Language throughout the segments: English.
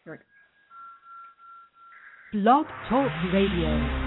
Blog Talk Radio.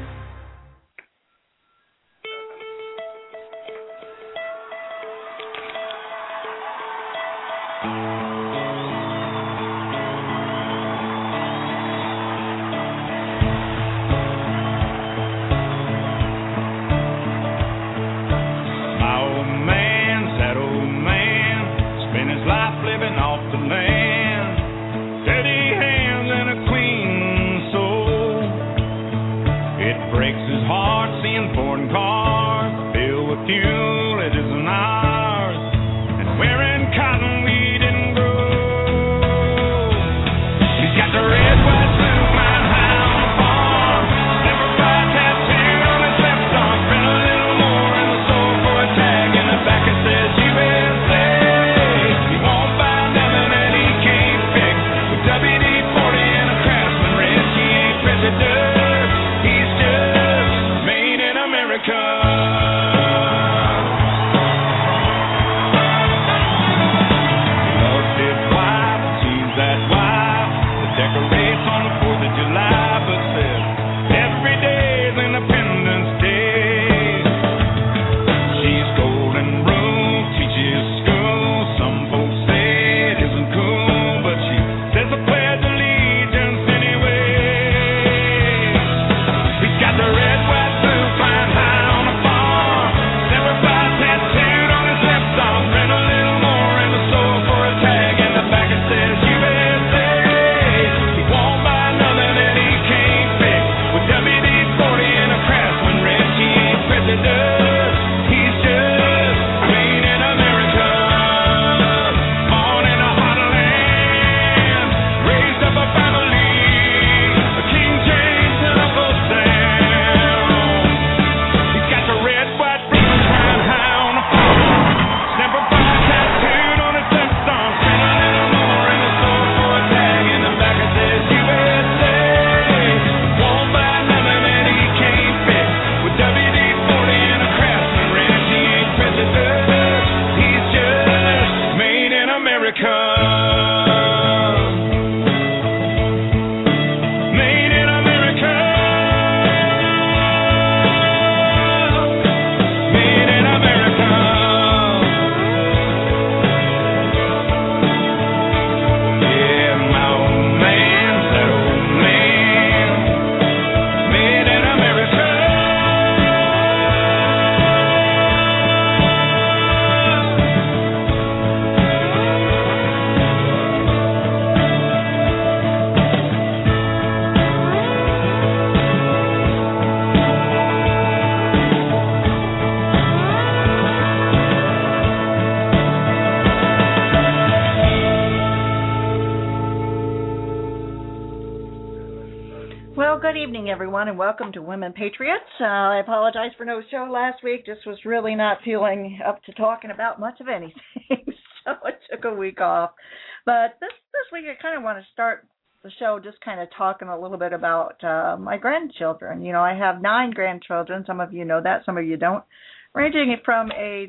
Everyone, and welcome to Women Patriots. I apologize for no show last week. Just was really not feeling up to talking about much of anything, so I took a week off. But this week I kind of want to start the show just kind of talking a little bit about my grandchildren. You know, I have 9 grandchildren. Some of you know that, some of you don't, ranging from age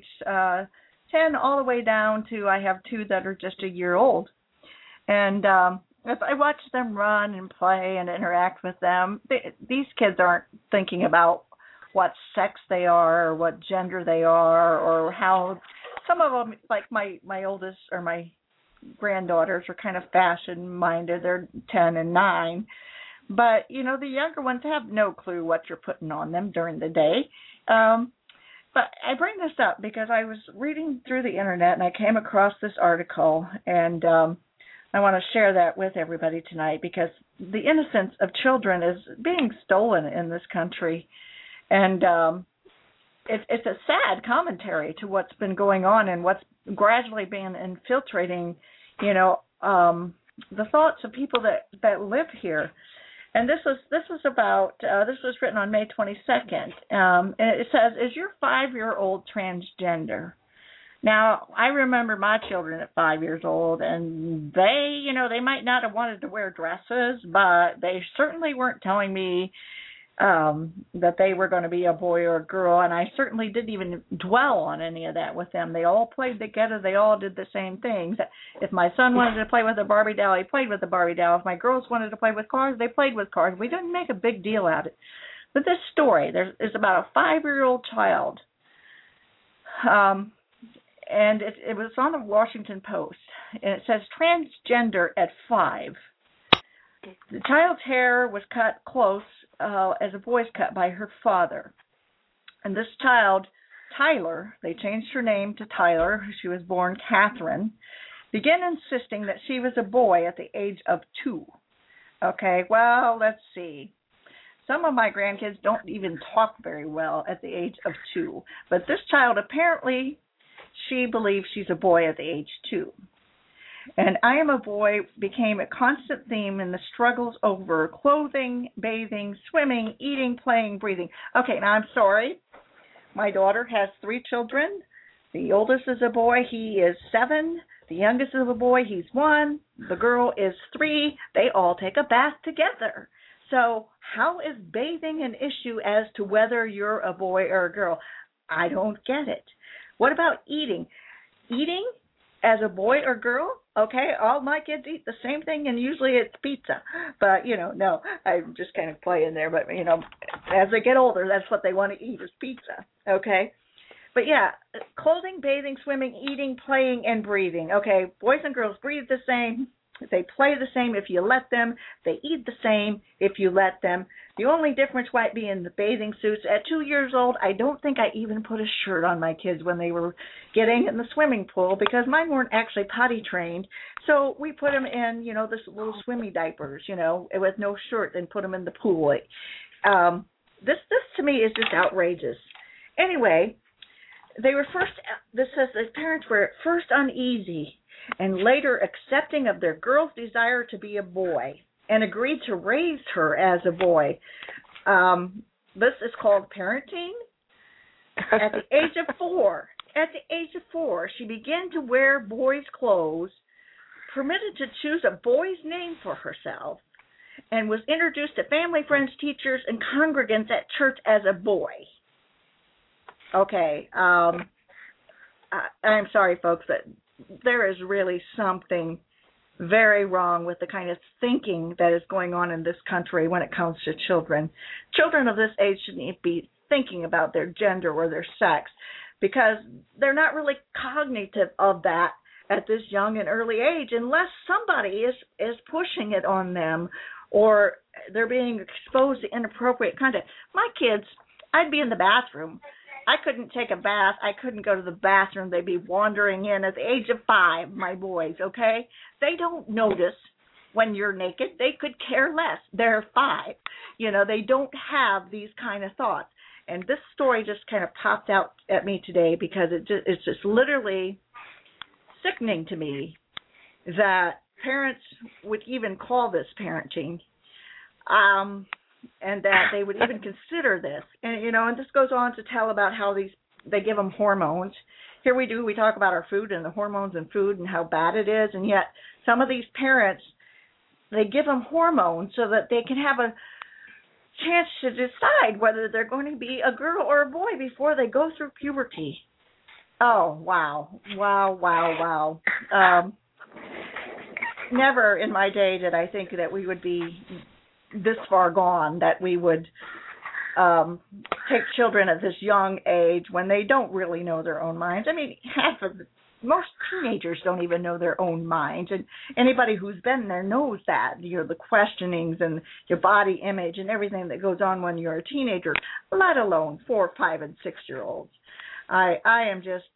10 all the way down to I have 2 that are just a year old. And if I watch them run and play and interact with them, these kids aren't thinking about what sex they are or what gender they are or how some of them, like my oldest or my granddaughters, are kind of fashion-minded. They're 10 and 9. But, you know, the younger ones have no clue what you're putting on them during the day. But I bring this up because I was reading through the Internet and I came across this article, and I want to share that with everybody tonight because the innocence of children is being stolen in this country. And it's a sad commentary to what's been going on and what's gradually been infiltrating, you know, the thoughts of people that live here. And this was written on May 22nd. And it says, "Is your 5-year-old transgender?" Now, I remember my children at 5 years old, and they might not have wanted to wear dresses, but they certainly weren't telling me that they were going to be a boy or a girl, and I certainly didn't even dwell on any of that with them. They all played together. They all did the same things. If my son wanted to play with a Barbie doll, he played with a Barbie doll. If my girls wanted to play with cars, they played with cars. We didn't make a big deal out of it. But this story, there's about a 5-year-old child, and it was on the Washington Post, and it says transgender at 5. The child's hair was cut close as a boy's cut by her father. And this child, Tyler, they changed her name to Tyler. She was born Catherine, began insisting that she was a boy at the age of 2. Okay, well, let's see. Some of my grandkids don't even talk very well at the age of 2. But this child, apparently, she believes she's a boy at the age 2. And I am a boy became a constant theme in the struggles over clothing, bathing, swimming, eating, playing, breathing. Okay, now I'm sorry. My daughter has 3 children. The oldest is a boy. He is 7. The youngest is a boy. He's 1. The girl is 3. They all take a bath together. So how is bathing an issue as to whether you're a boy or a girl? I don't get it. What about eating? Eating as a boy or girl? Okay, all my kids eat the same thing, and usually it's pizza. But, no, I'm just kind of playing there. But, as they get older, that's what they want to eat is pizza, okay? But, yeah, clothing, bathing, swimming, eating, playing, and breathing. Okay, boys and girls breathe the same. They play the same if you let them. They eat the same if you let them. The only difference might be in the bathing suits. At 2 years old, I don't think I even put a shirt on my kids when they were getting in the swimming pool because mine weren't actually potty trained. So we put them in, this little swimmy diapers, with no shirt and put them in the pool. This to me is just outrageous. Anyway, this says the parents were at first uneasy and later accepting of their girl's desire to be a boy, and agreed to raise her as a boy. This is called parenting. At the age of 4, she began to wear boys' clothes, permitted to choose a boy's name for herself, and was introduced to family, friends, teachers, and congregants at church as a boy. Okay, I'm sorry, folks, but there is really something very wrong with the kind of thinking that is going on in this country when it comes to children. Children of this age shouldn't be thinking about their gender or their sex because they're not really cognitive of that at this young and early age unless somebody is pushing it on them or they're being exposed to inappropriate content. My kids, I'd be in the bathroom. I couldn't take a bath. I couldn't go to the bathroom. They'd be wandering in at the age of 5, my boys, okay? They don't notice when you're naked. They could care less. They're 5. They don't have these kind of thoughts. And this story just kind of popped out at me today because it's just literally sickening to me that parents would even call this parenting. And that they would even consider this. And this goes on to tell about how they give them hormones. Here we talk about our food and the hormones in food and how bad it is, and yet some of these parents, they give them hormones so that they can have a chance to decide whether they're going to be a girl or a boy before they go through puberty. Oh, wow. Never in my day did I think that we would be this far gone, that we would take children at this young age when they don't really know their own minds. I mean, most teenagers don't even know their own minds, and anybody who's been there knows that. The questionings and your body image and everything that goes on when you're a teenager, let alone 4, 5, and 6-year-olds. I am just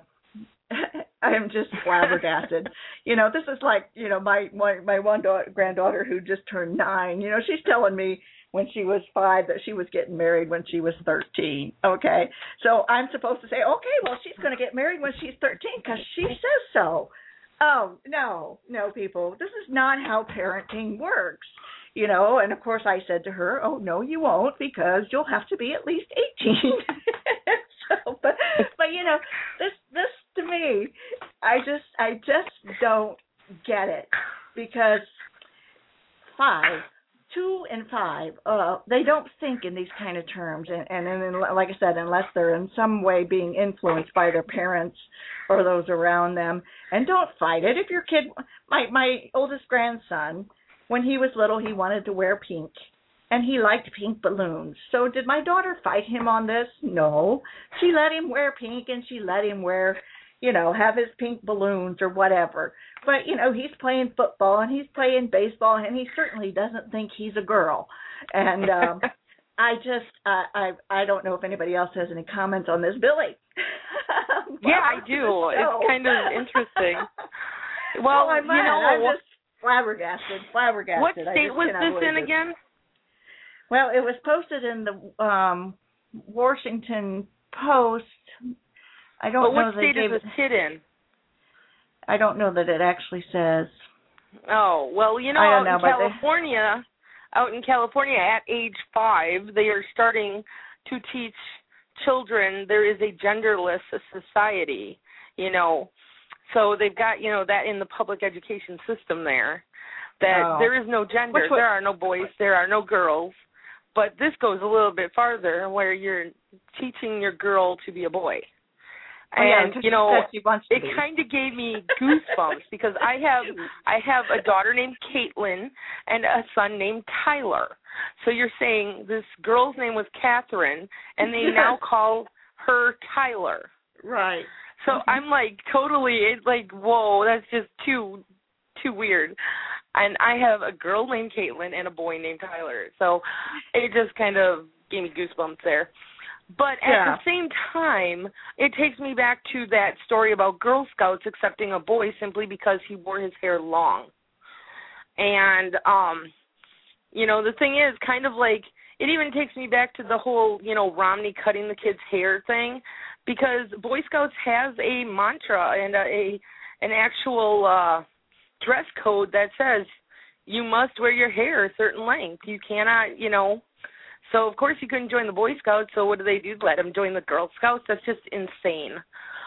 flabbergasted. This is like, my one granddaughter who just turned 9. She's telling me when she was 5 that she was getting married when she was 13. Okay, so I'm supposed to say, okay, well, she's going to get married when she's 13 because she says so. Oh, no, people, this is not how parenting works. And of course I said to her, oh, no, you won't because you'll have to be at least 18. But this to me, I just don't get it because 5, 2 and 5, they don't think in these kind of terms, and like I said, unless they're in some way being influenced by their parents or those around them. And don't fight it. If your kid, my oldest grandson, when he was little, he wanted to wear pink, and he liked pink balloons. So did my daughter fight him on this? No. She let him wear pink, and she let him wear, have his pink balloons or whatever. But, he's playing football and he's playing baseball, and he certainly doesn't think he's a girl. And I don't know if anybody else has any comments on this. Billy? Yeah, I do. It's kind of interesting. Well, I'm just flabbergasted. What state was this in again? Well, it was posted in the Washington Post. I don't know. What state is this hit in? I don't know that it actually says. Oh, well, out in California, at age 5, they are starting to teach children there is a genderless society, So they've got, that in the public education system there, that there is no gender. There are no boys, there are no girls. But this goes a little bit farther, where you're teaching your girl to be a boy. And it kind of gave me goosebumps because I have a daughter named Caitlin and a son named Tyler. So you're saying this girl's name was Catherine, and they now call her Tyler. Right. So I'm like it's like, whoa, that's just too weird. And I have a girl named Caitlin and a boy named Tyler. So it just kind of gave me goosebumps there. But at the same time, it takes me back to that story about Girl Scouts accepting a boy simply because he wore his hair long. And, the thing is, kind of like, it even takes me back to the whole, Romney cutting the kid's hair thing, because Boy Scouts has a mantra and an actual dress code that says you must wear your hair a certain length. You cannot, So, of course, he couldn't join the Boy Scouts, so what do? Let him join the Girl Scouts? That's just insane.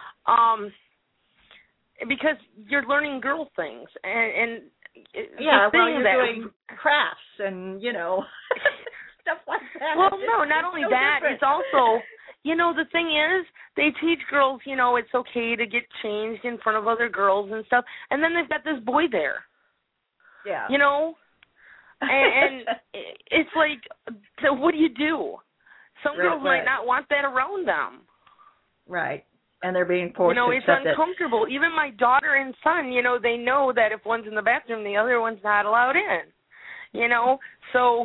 Because you're learning girl things. And you're doing crafts and, stuff like that. Well, no, not only that, it's also, the thing is, they teach girls, it's okay to get changed in front of other girls and stuff, and then they've got this boy there. Yeah. And it's like, so what do you do? Some girls might not want that around them. Right. And they're being forced to accept it's uncomfortable. Even my daughter and son, they know that if one's in the bathroom, the other one's not allowed in. So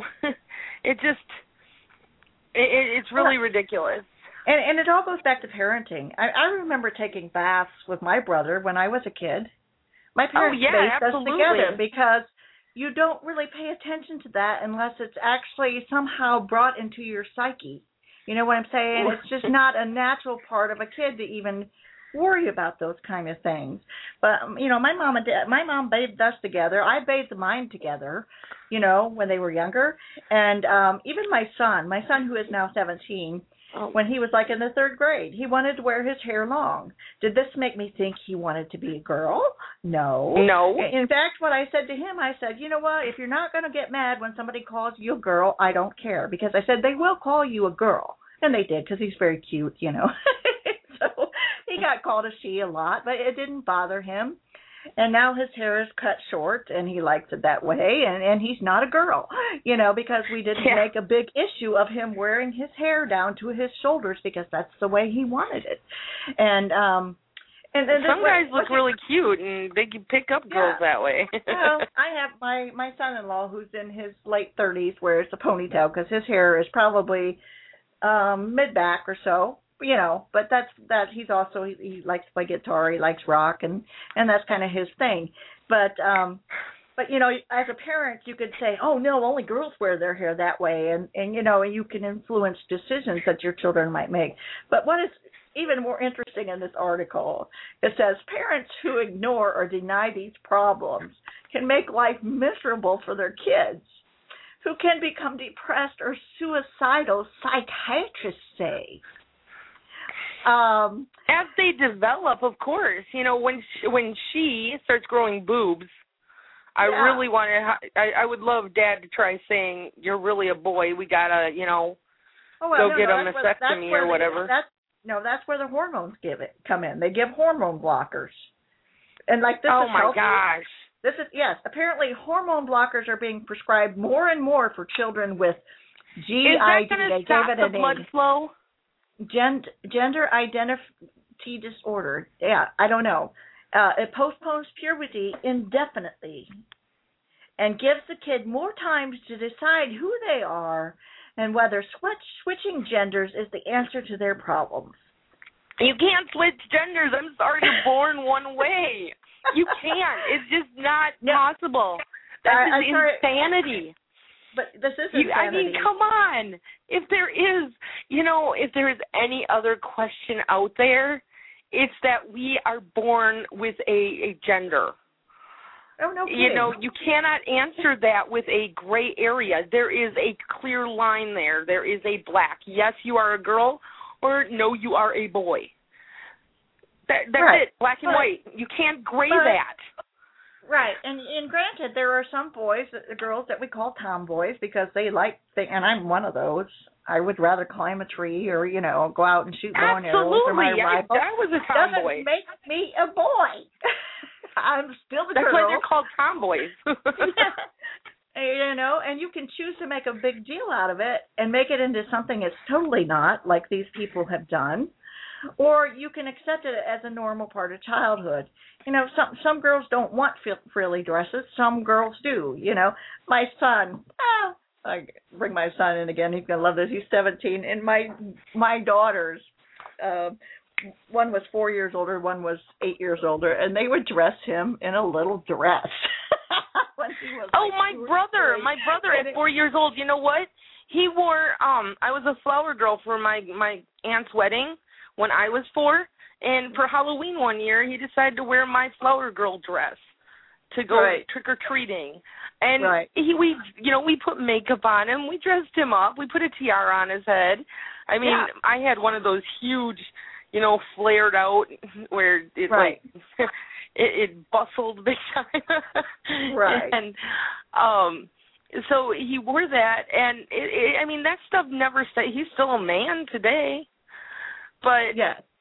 it's really ridiculous. And it all goes back to parenting. I remember taking baths with my brother when I was a kid. My parents based us together because you don't really pay attention to that unless it's actually somehow brought into your psyche. You know what I'm saying? It's just not a natural part of a kid to even worry about those kind of things. But, my mom bathed us together. I bathed mine together, when they were younger. And even my son who is now 17, when he was like in the 3rd grade, he wanted to wear his hair long. Did this make me think he wanted to be a girl? No. In fact, what I said to him, I said, you know what, if you're not going to get mad when somebody calls you a girl, I don't care. Because I said, they will call you a girl. And they did, because he's very cute, So he got called a she a lot, but it didn't bother him. And now his hair is cut short, and he likes it that way, and he's not a girl, because we didn't make a big issue of him wearing his hair down to his shoulders because that's the way he wanted it. And some guys look really cute, and they can pick up girls that way. Well, I have my son-in-law who's in his late 30s wears a ponytail because his hair is probably mid-back or so. But he's also, he likes to play guitar, he likes rock, and that's kind of his thing. But as a parent, you could say, oh, no, only girls wear their hair that way, and you can influence decisions that your children might make. But what is even more interesting in this article, it says, parents who ignore or deny these problems can make life miserable for their kids, who can become depressed or suicidal, psychiatrists say. As they develop, of course, when she starts growing boobs, I really I would love Dad to try saying, "You're really a boy. We gotta, go get a mastectomy or whatever." That's where the hormones come in. They give hormone blockers, and like this. Oh is my healthy. gosh! This is apparently hormone blockers are being prescribed more and more for children with GID. Is that going to stop the blood flow? Gender identity disorder. Yeah, I don't know. It postpones puberty indefinitely and gives the kid more time to decide who they are and whether switching genders is the answer to their problems. You can't switch genders. I'm sorry, you're born one way. You can't. It's just not possible. That's insanity. But this is insanity. I mean, come on. If there is any other question out there, it's that we are born with a gender. Oh, no kidding. You cannot answer that with a gray area. There is a clear line there. There is a black. Yes, you are a girl, or no, you are a boy. That's it, black and white. You can't gray that. Right, and granted, there are some girls that we call tomboys because they like things, and I'm one of those. I would rather climb a tree or, go out and shoot bow and arrows or my rifle. I was a tomboy. Doesn't make me a boy. I'm still the girl. That's why they're called tomboys. And you can choose to make a big deal out of it and make it into something it's totally not, like these people have done. Or you can accept it as a normal part of childhood. Some girls don't want frilly dresses. Some girls do. My son, I bring my son in again. He's going to love this. He's 17. And my daughters, one was 4 years older, one was 8 years older, and they would dress him in a little dress. When he was my brother at 4 years old, you know what? He wore, I was a flower girl for my aunt's wedding when I was 4, and for Halloween one year, he decided to wear my flower girl dress to go trick-or-treating. And we put makeup on him, we dressed him up, we put a tiara on his head. I mean, I had one of those huge, flared out where it it bustled big time. Right. And so he wore that, and that stuff never stayed. He's still a man today. But,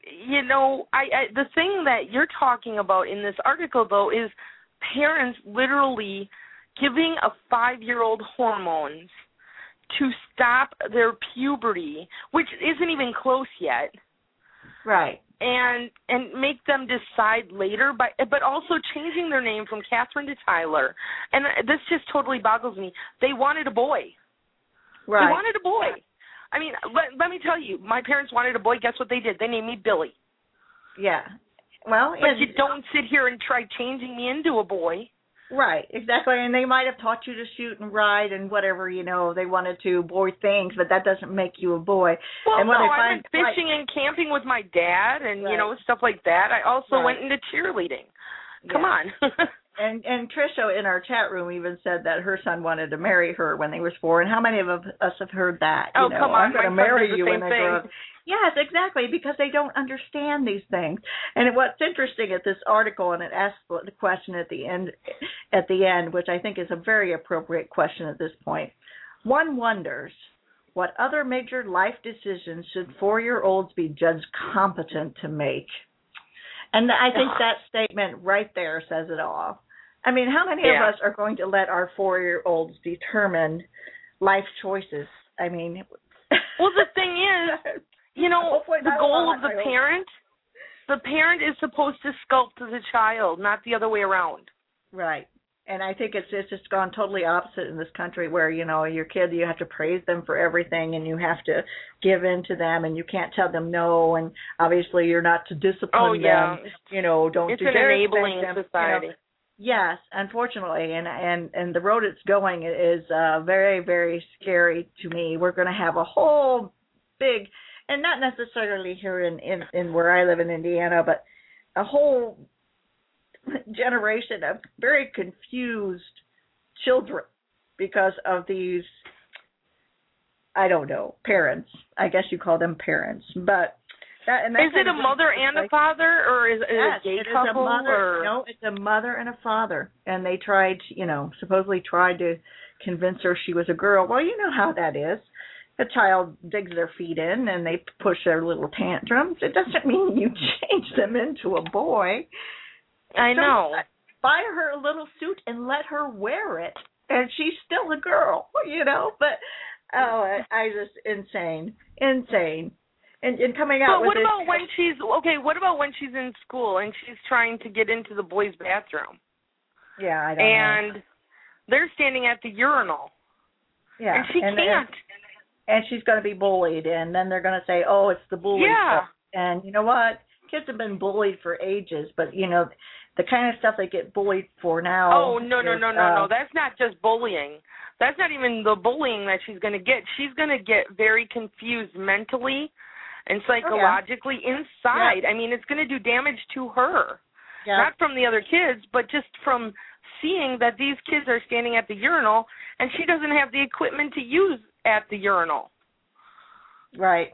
the thing that you're talking about in this article, though, is parents literally giving a 5-year-old hormones to stop their puberty, which isn't even close yet. Right. And make them decide later, but also changing their name from Catherine to Tyler. And this just totally boggles me. They wanted a boy. Right. They wanted a boy. I mean, let me tell you, my parents wanted a boy. Guess what they did? They named me Billy. Yeah. Well, but you don't sit here and try changing me into a boy. Right, exactly. And they might have taught you to shoot and ride and whatever, they wanted to, boy things, but that doesn't make you a boy. Well, and when I went fishing and camping with my dad and, stuff like that. I also went into cheerleading. Come on. And Trisha in our chat room even said that her son wanted to marry her when he was 4. And how many of us have heard that? Oh, come on. I'm going to marry you when I grow up. Yes, exactly, because they don't understand these things. And what's interesting at this article, and it asks the question at the end, which I think is a very appropriate question at this point. One wonders, what other major life decisions should 4-year-olds be judged competent to make? And I think that statement right there says it all. I mean, how many of us are going to let our 4-year-olds determine life choices? I mean... Well, the thing is, the goal of the parent is supposed to sculpt the child, not the other way around. Right. And I think it's just gone totally opposite in this country where, your kid, you have to praise them for everything and you have to give in to them and you can't tell them no, and obviously you're not to discipline them. Don't it's do an enabling society. Yes, unfortunately, and the road it's going is very, very scary to me. We're going to have a whole big, and not necessarily here in where I live in Indiana, but a whole generation of very confused children because of these, I don't know, parents. I guess you call them parents. But Is it a mother and a father, or is it yes, a gay it couple? Is a mother. Or? No, it's a mother and a father, and they tried, supposedly tried to convince her she was a girl. Well, you know how that is. The child digs their feet in, and they push their little tantrums. It doesn't mean you change them into a boy. I know. Buy her a little suit and let her wear it, and she's still a girl, But I just insane. And coming out. But what about when she's What about when she's in school and she's trying to get into the boys' bathroom? Yeah, I don't know. And they're standing at the urinal. Yeah, and she can't. And she's going to be bullied, and then they're going to say, "Oh, it's the bully." Yeah. And you know what? Kids have been bullied for ages, but the kind of stuff they get bullied for now. Oh no! That's not just bullying. That's not even the bullying that she's going to get. She's going to get very confused mentally and psychologically inside. Yeah. I mean, it's going to do damage to her. Yeah. Not from the other kids, but just from seeing that these kids are standing at the urinal and she doesn't have the equipment to use at the urinal. Right.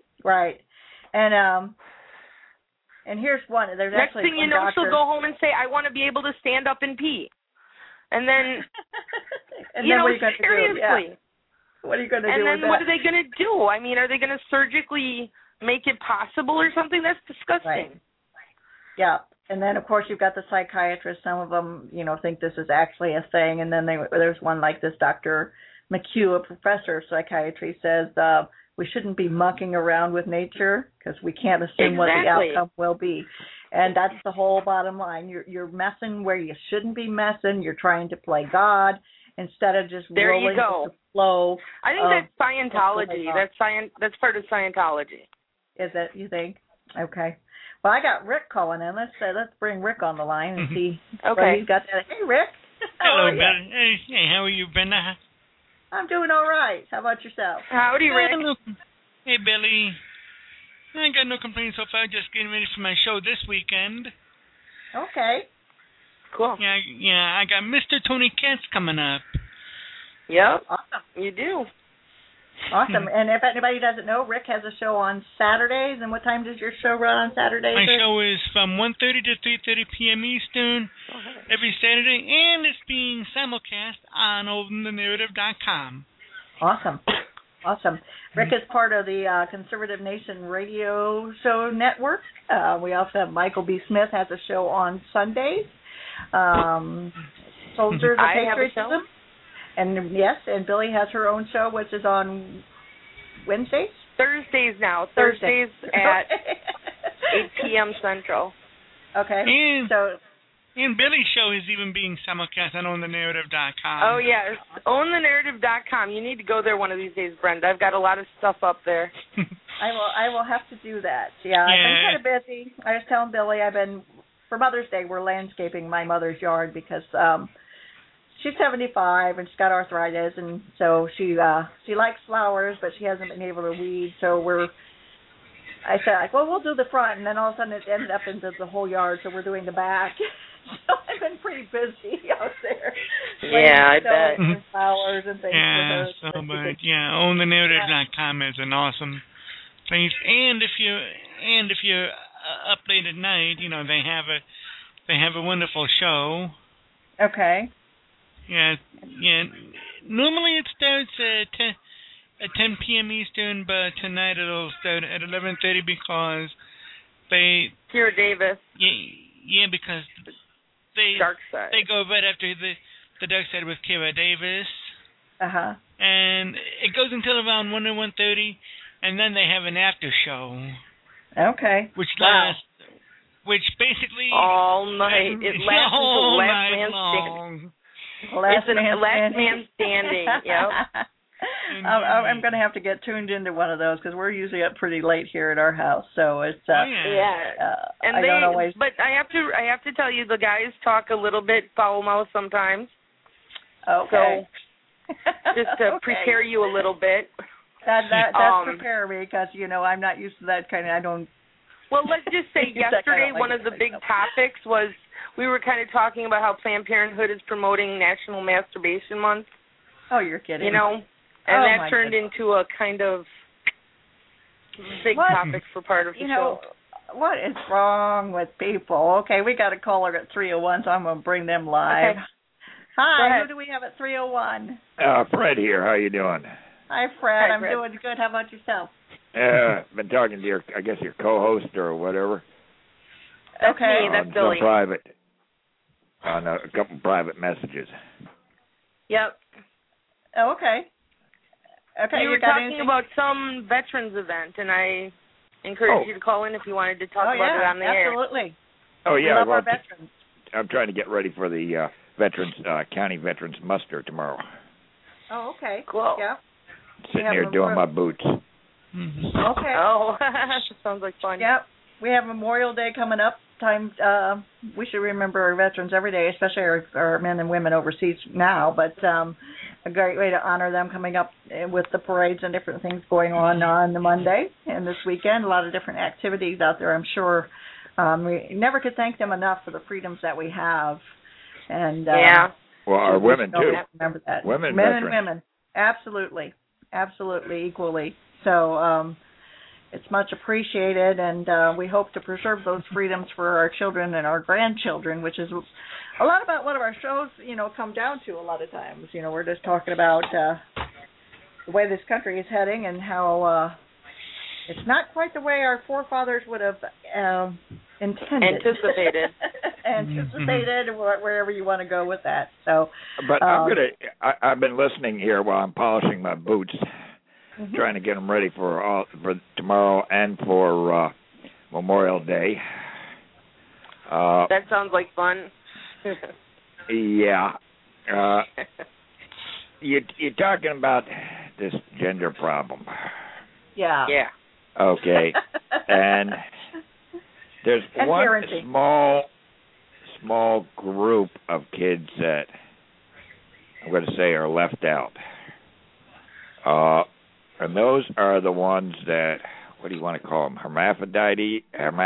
And here's one. There's Next actually thing you know, she'll go home and say, "I want to be able to stand up and pee." And then, and then what are you going to seriously. Do? Yeah. What are you going to do with that? And then what are they going to do? I mean, are they going to surgically make it possible or something? That's disgusting. Right. Yeah. And then, of course, you've got the psychiatrists. Some of them, think this is actually a thing. And then there's one like this Dr. McHugh, a professor of psychiatry, says we shouldn't be mucking around with nature because we can't assume what the outcome will be. And that's the whole bottom line. You're messing where you shouldn't be messing. You're trying to play God instead of just rolling with the flow. I think that's Scientology. That's part of Scientology. Is that, you think? Okay. Well, I got Rick calling in. Let's bring Rick on the line and see what he's got to. Hey, Rick. Hello, Ben. Hey, how are you, Ben? I'm doing all right. How about yourself? Howdy, Rick. Hey, Billy. I ain't got no complaints so far. Just getting ready for my show this weekend. Okay. Cool. Yeah. I got Mr. Tony Katz coming up. Yep. Awesome. You do. Awesome. And if anybody doesn't know, Rick has a show on Saturdays. And what time does your show run on Saturdays? My show is from 1:30 to 3:30 p.m. Eastern every Saturday, and it's being simulcast on OpenTheNarrative.com. Awesome. Rick is part of the Conservative Nation radio show network. We also have Michael B. Smith has a show on Sundays. Soldiers of Patriotism. And yes, and Billy has her own show, which is on Wednesdays? Thursdays now. Thursdays at 8 p.m. Central. Okay. And Billy's show is even being simulcast on OwnTheNarrative.com. Oh, yes. OwnTheNarrative.com. You need to go there one of these days, Brenda. I've got a lot of stuff up there. I will have to do that. Yeah, I've been kind of busy. I was telling Billy for Mother's Day, we're landscaping my mother's yard because she's 75 and she's got arthritis, and so she likes flowers, but she hasn't been able to weed. So I said, well, we'll do the front, and then all of a sudden it ended up into the whole yard, so we're doing the back. So I've been pretty busy out there. Yeah, I bet. And flowers and things. Yeah, OwnTheNarrative.com is an awesome place. And if you're up late at night, they have a wonderful show. Okay. Yeah. Normally it starts at 10 p.m. Eastern, but tonight it'll start at 11:30 because Kira Davis. Yeah, because Dark Side. They go right after the Dark Side with Kira Davis. And it goes until around 1 or 1:30, and then they have an after show. Okay. Which lasts. Which basically all night. It lasts until last man standing. Last man standing. Yep. I'm going to have to get tuned into one of those because we're usually up pretty late here at our house. So it's and But I have to tell you, the guys talk a little bit foul mouth sometimes. Okay. So just to prepare you a little bit. That's prepare me because I'm not used to that kind of. I don't. Well, let's just say yesterday one of the big topics was we were kind of talking about how Planned Parenthood is promoting National Masturbation Month. Oh, you're kidding. And that turned into a kind of big topic for part of the show. What is wrong with people? Okay, we got a caller at 301, so I'm going to bring them live. Okay. Hi, who do we have at 301? Fred here. How you doing? Hi, Fred. Hi, I'm Fred. doing good. How about yourself? Been talking to your co-host or whatever. That's okay. me. That's on Billy. On a couple private messages. Yep. Oh, okay. Okay. You were got talking anything? about some veterans event, and I encourage you to call in if you wanted to talk about it on the air. Absolutely. Oh yeah, We love our veterans. I'm trying to get ready for the county veterans muster tomorrow. Oh, okay. Cool. Yeah. Sitting here doing my boots. Mm-hmm. Okay. Oh, that sounds like fun. Yep. We have Memorial Day coming up. We should remember our veterans every day, especially our men and women overseas now. But a great way to honor them coming up with the parades and different things going on the Monday and this weekend. A lot of different activities out there. I'm sure we never could thank them enough for the freedoms that we have. And yeah. Well, our women too. Remember that. Men and women, absolutely equally. So it's much appreciated, and we hope to preserve those freedoms for our children and our grandchildren, which is a lot about what our shows, come down to a lot of times. We're just talking about the way this country is heading and how it's not quite the way our forefathers would have intended. Anticipated, wherever you want to go with that. So, but I've been listening here while I'm polishing my boots, trying to get them ready for tomorrow and for Memorial Day. That sounds like fun. Yeah. You're talking about this gender problem. Yeah. Yeah. Okay. And there's one parenting. small group of kids that I'm going to say are left out. And those are the ones that, what do you want to call them? Hermaphrodites?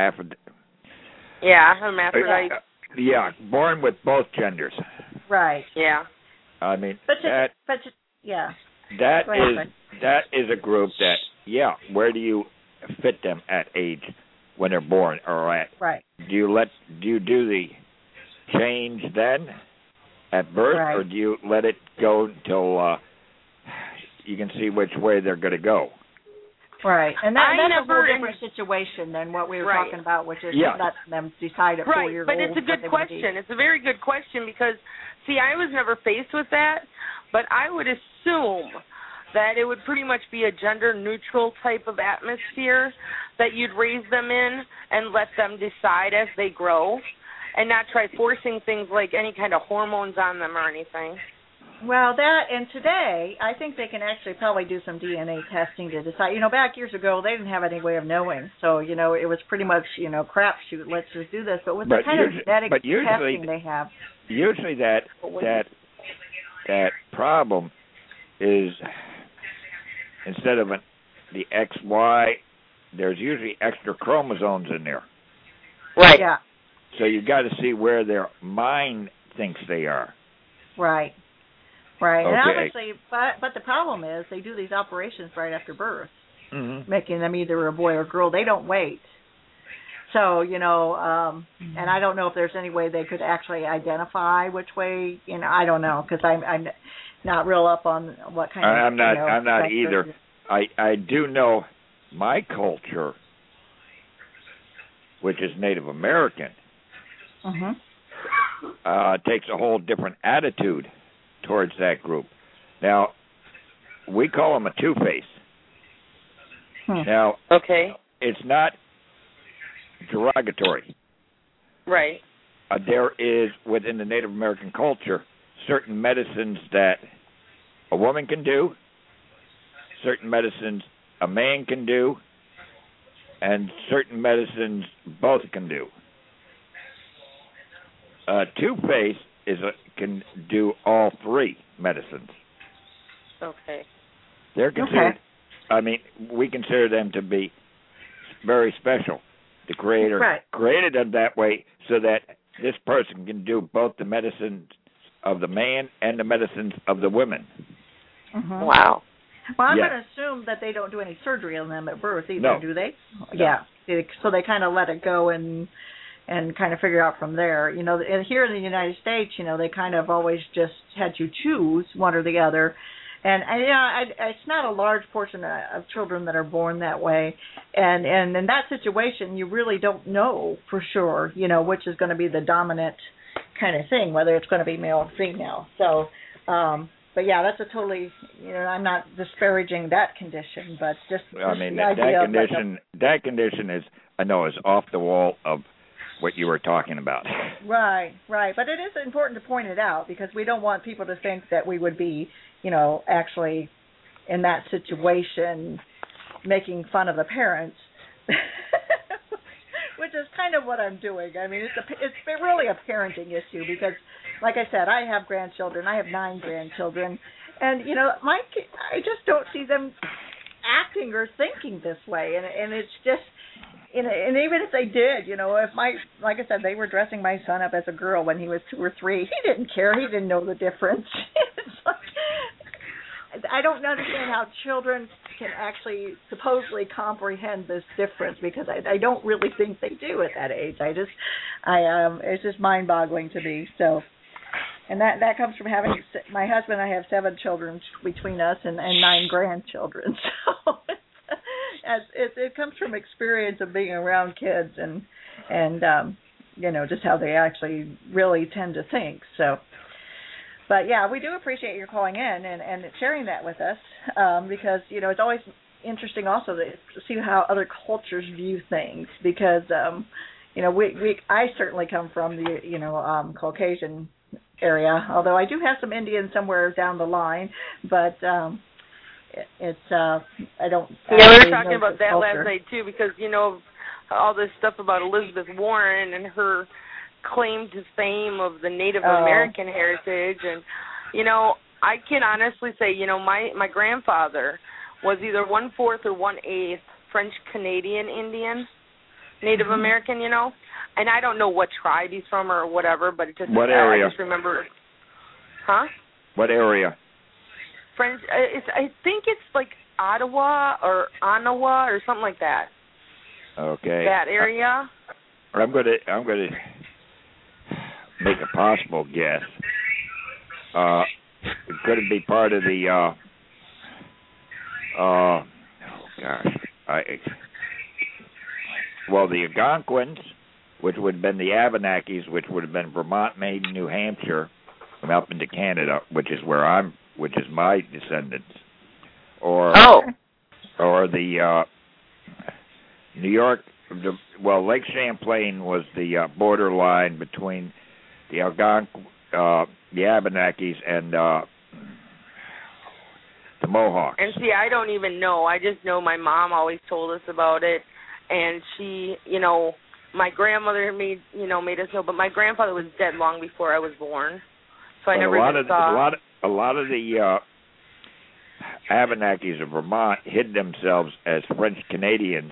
Yeah, hermaphrodites. Yeah, born with both genders. Right. Yeah. I mean, yeah. That is a group that, where do you fit them at age when they're born, or at? Right. Do you do the change then at birth, or do you let it go until you can see which way they're going to go? Right, and that's a whole different situation than what we were talking about, which is letting them decide at 4 years old. Right, but it's a good question. It's a very good question because, see, I was never faced with that, but I would assume that it would pretty much be a gender-neutral type of atmosphere that you'd raise them in and let them decide as they grow and not try forcing things like any kind of hormones on them or anything. Well, and today, I think they can actually probably do some DNA testing to decide. Back years ago, they didn't have any way of knowing. So, it was pretty much, crapshoot, let's just do this. But with the kind of genetic testing they have. Usually that problem is, instead of the XY, there's usually extra chromosomes in there. Right. Yeah. So you've got to see where their mind thinks they are. Right. Right, okay. And obviously, but the problem is they do these operations right after birth, making them either a boy or girl. They don't wait. So, and I don't know if there's any way they could actually identify which way, I don't know, because I'm not real up on what kind of... I'm not either. I do know my culture, which is Native American, takes a whole different attitude towards that group. Now, we call them a two-face. Now, it's not derogatory. Right. There is, within the Native American culture, certain medicines that a woman can do, certain medicines a man can do, and certain medicines both can do. Two-face can do all three medicines. Okay. They're considered, we consider them to be very special. The Creator created them that way so that this person can do both the medicines of the man and the medicines of the women. Wow. Well, I'm Yes. going to assume that they don't do any surgery on them at birth either, No. do they? No. Yeah. So they kind of let it go and kind of figure out from there. You know, and here in the United States, you know, they kind of always just had you choose one or the other. And it's not a large portion of children that are born that way. And in that situation, you really don't know for sure, you know, which is going to be the dominant kind of thing, whether it's going to be male or female. So, but yeah, that's a totally, you know, I'm not disparaging that condition, but just I mean, the idea that condition is, I know, is off the wall of what you were talking about. Right. But it is important to point it out because we don't want people to think that we would be, you know, actually in that situation making fun of the parents, which is kind of what I'm doing. I mean, it's really a parenting issue because, like I said, I have grandchildren. I have 9 grandchildren, and you know, I just don't see them acting or thinking this way, and it's just. You know, and even if they did, you know, like I said, they were dressing my son up as a girl when he was 2 or 3. He didn't care. He didn't know the difference. It's like, I don't understand how children can actually supposedly comprehend this difference because I don't really think they do at that age. It's just mind-boggling to me. So, and that comes from having my husband. I have 7 children between us and 9 grandchildren. So. It comes from experience of being around kids and you know, just how they actually really tend to think. So, but yeah, we do appreciate your calling in and sharing that with us because, you know, it's always interesting also to see how other cultures view things because, you know, I certainly come from the, you know, Caucasian area, although I do have some Indians somewhere down the line, but it's I don't. Yeah, we were talking about that last night too, because you know all this stuff about Elizabeth Warren and her claim to fame of the Native American heritage, and you know I can honestly say you know my grandfather was either 1/4 or 1/8 French Canadian Indian, Native American, you know, and I don't know what tribe he's from or whatever, but it just what area? I just remember, huh? What area? French. I think it's like Ottawa or Ottawa or something like that. Okay. That area. I'm gonna make a possible guess. Could it be part of the? Oh gosh, the Algonquins, which would have been the Abenakis, which would have been Vermont, Maine, New Hampshire, and up into Canada, which is my descendants, or the New York. Lake Champlain was the borderline between the Algonquin, the Abenakis, and the Mohawks. And see, I don't even know. I just know my mom always told us about it, and she, you know, my grandmother made us know, but my grandfather was dead long before I was born, so I never even saw. A lot of the Abenakis of Vermont hid themselves as French Canadians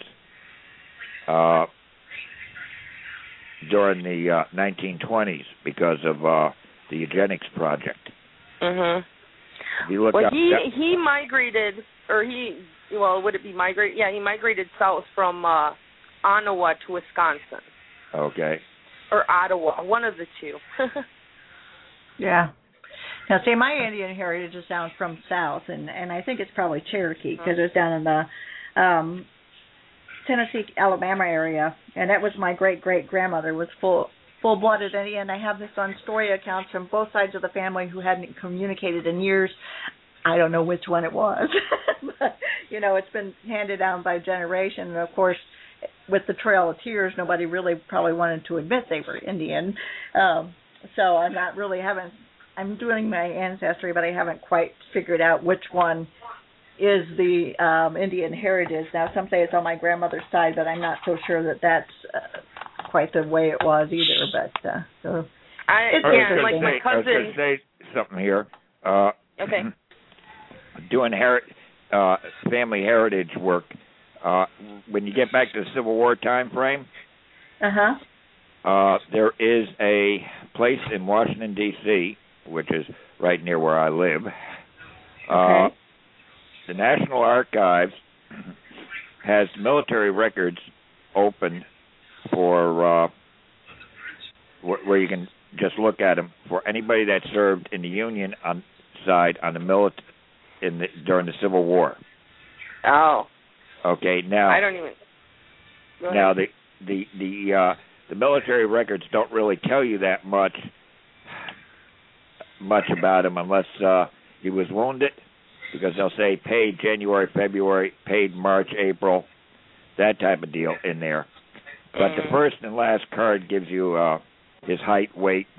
during the 1920s because of the eugenics project. Mhm. He migrated, or would it be migrate? Yeah, he migrated south from Ottawa to Wisconsin. Okay. Or Ottawa, one of the two. Yeah. Now, see, my Indian heritage is down from south, and I think it's probably Cherokee because it's down in the Tennessee, Alabama area, and that was my great-great-grandmother was full-blooded Indian. I have this on story accounts from both sides of the family who hadn't communicated in years. I don't know which one it was, but, you know, it's been handed down by generation, and, of course, with the Trail of Tears, nobody really probably wanted to admit they were Indian, so I'm not really I'm doing my ancestry, but I haven't quite figured out which one is the Indian heritage. Now, some say it's on my grandmother's side, but I'm not so sure that that's quite the way it was either. But my cousin. I was going to say something here. Okay. Doing family heritage work. When you get back to the Civil War time frame, there is a place in Washington, D.C., which is right near where I live, the National Archives has military records open for where you can just look at them for anybody that served in the Union side on the during the Civil War. Oh. Okay. Now I don't even. Now the military records don't really tell you that much about him unless he was wounded, because they'll say paid January, February, paid March, April, that type of deal in there. But the first and last card gives you his height, weight,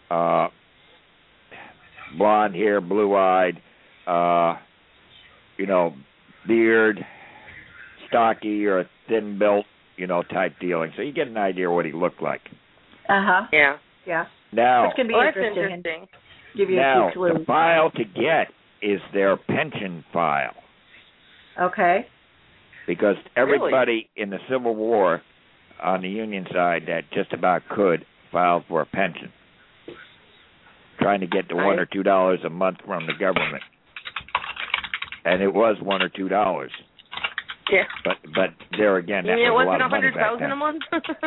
blonde hair, blue-eyed, beard, stocky or thin-built, type dealing. So you get an idea what he looked like. Uh-huh. Yeah. Yeah. Now, which can be that's interesting. Give you now a few clues. The file to get is their pension file. Okay. Because everybody in the Civil War on the Union side that just about could filed for a pension, trying to get the $1 or $2 a month from the government, and it was $1 or $2. Yeah. But there again, that was a lot of money back then. $100,000 a month?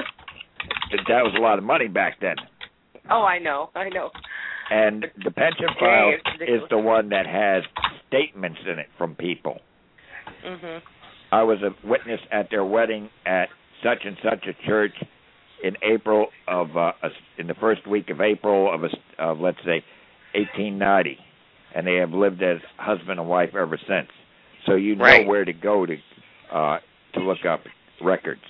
That was a lot of money back then. Oh, I know. And the pension file is the one that has statements in it from people. Mhm. I was a witness at their wedding at such and such a church in April of in the first week of April of let's say 1890, and they have lived as husband and wife ever since. So you know where to go to look up records.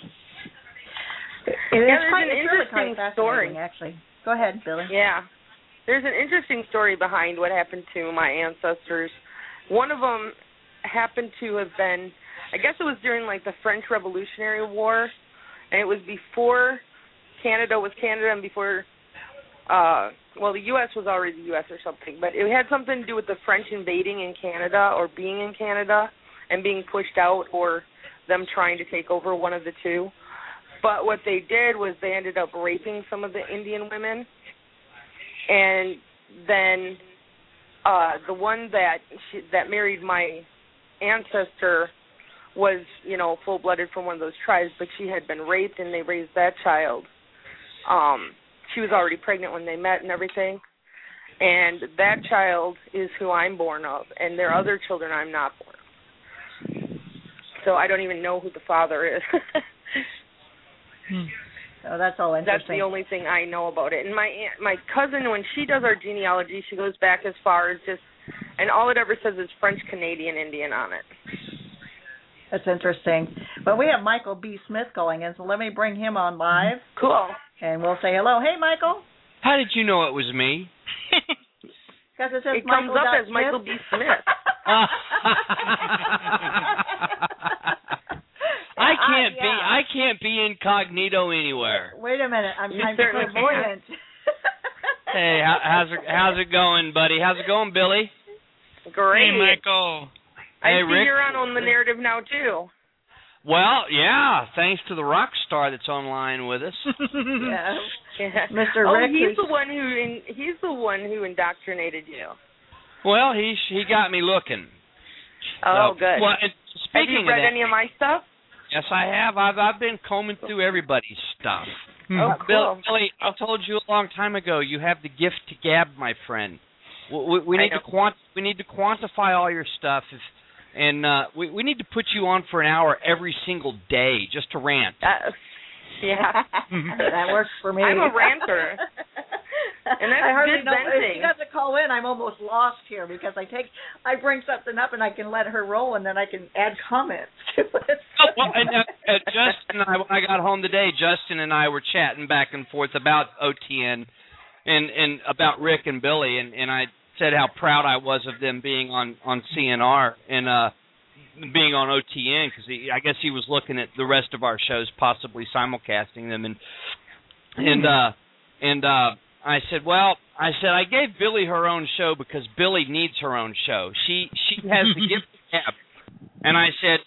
There's an interesting story. Actually, go ahead, Billy. Yeah, there's an interesting story behind what happened to my ancestors. One of them happened to have been, I guess it was during like the French Revolutionary War, and it was before Canada was Canada and before, the U.S. was already the U.S. or something, but it had something to do with the French invading in Canada or being in Canada and being pushed out, or them trying to take over, one of the two. But what they did was they ended up raping some of the Indian women, and then the one that married my ancestor was, full-blooded from one of those tribes, but she had been raped, and they raised that child. She was already pregnant when they met and everything, and that child is who I'm born of, and there are other children I'm not born of. So I don't even know who the father is. So that's all interesting. That's the only thing I know about it. And my cousin, when she does our genealogy, she goes back as far as and all it ever says is French-Canadian Indian on it. That's interesting. But we have Michael B. Smith calling in, so let me bring him on live. Cool. And we'll say hello. Hey, Michael. How did you know it was me? Because it says it comes up as Michael B. Smith. I can't be incognito anywhere. Wait a minute, I'm kind of clairvoyant. Hey, how's it going, buddy? How's it going, Billy? Great. Hey, Michael. I see you're on the narrative now too. Well, yeah, thanks to the rock star that's online with us. Yeah. Mr. Oh, Rick. he's the one who indoctrinated you. Well, he got me looking. Oh, so, good. Well, speaking have you read of any of my stuff? Yes, I have. I've been combing through everybody's stuff. Oh, cool. Billy, I told you a long time ago, you have the gift to gab, my friend. We need to quantify all your stuff, and we need to put you on for an hour every single day just to rant. Yeah, that works for me. I'm a ranter, and that's good venting. If she doesn't call in, I'm almost lost here because I bring something up and I can let her roll, and then I can add comments to it. Justin and I, when I got home today, Justin and I were chatting back and forth about OTN and about Rick and Billy, and I said how proud I was of them being on CNR and being on OTN, because I guess he was looking at the rest of our shows, possibly simulcasting them, and I said, I gave Billy her own show because Billy needs her own show. She has the gift of gab, and I said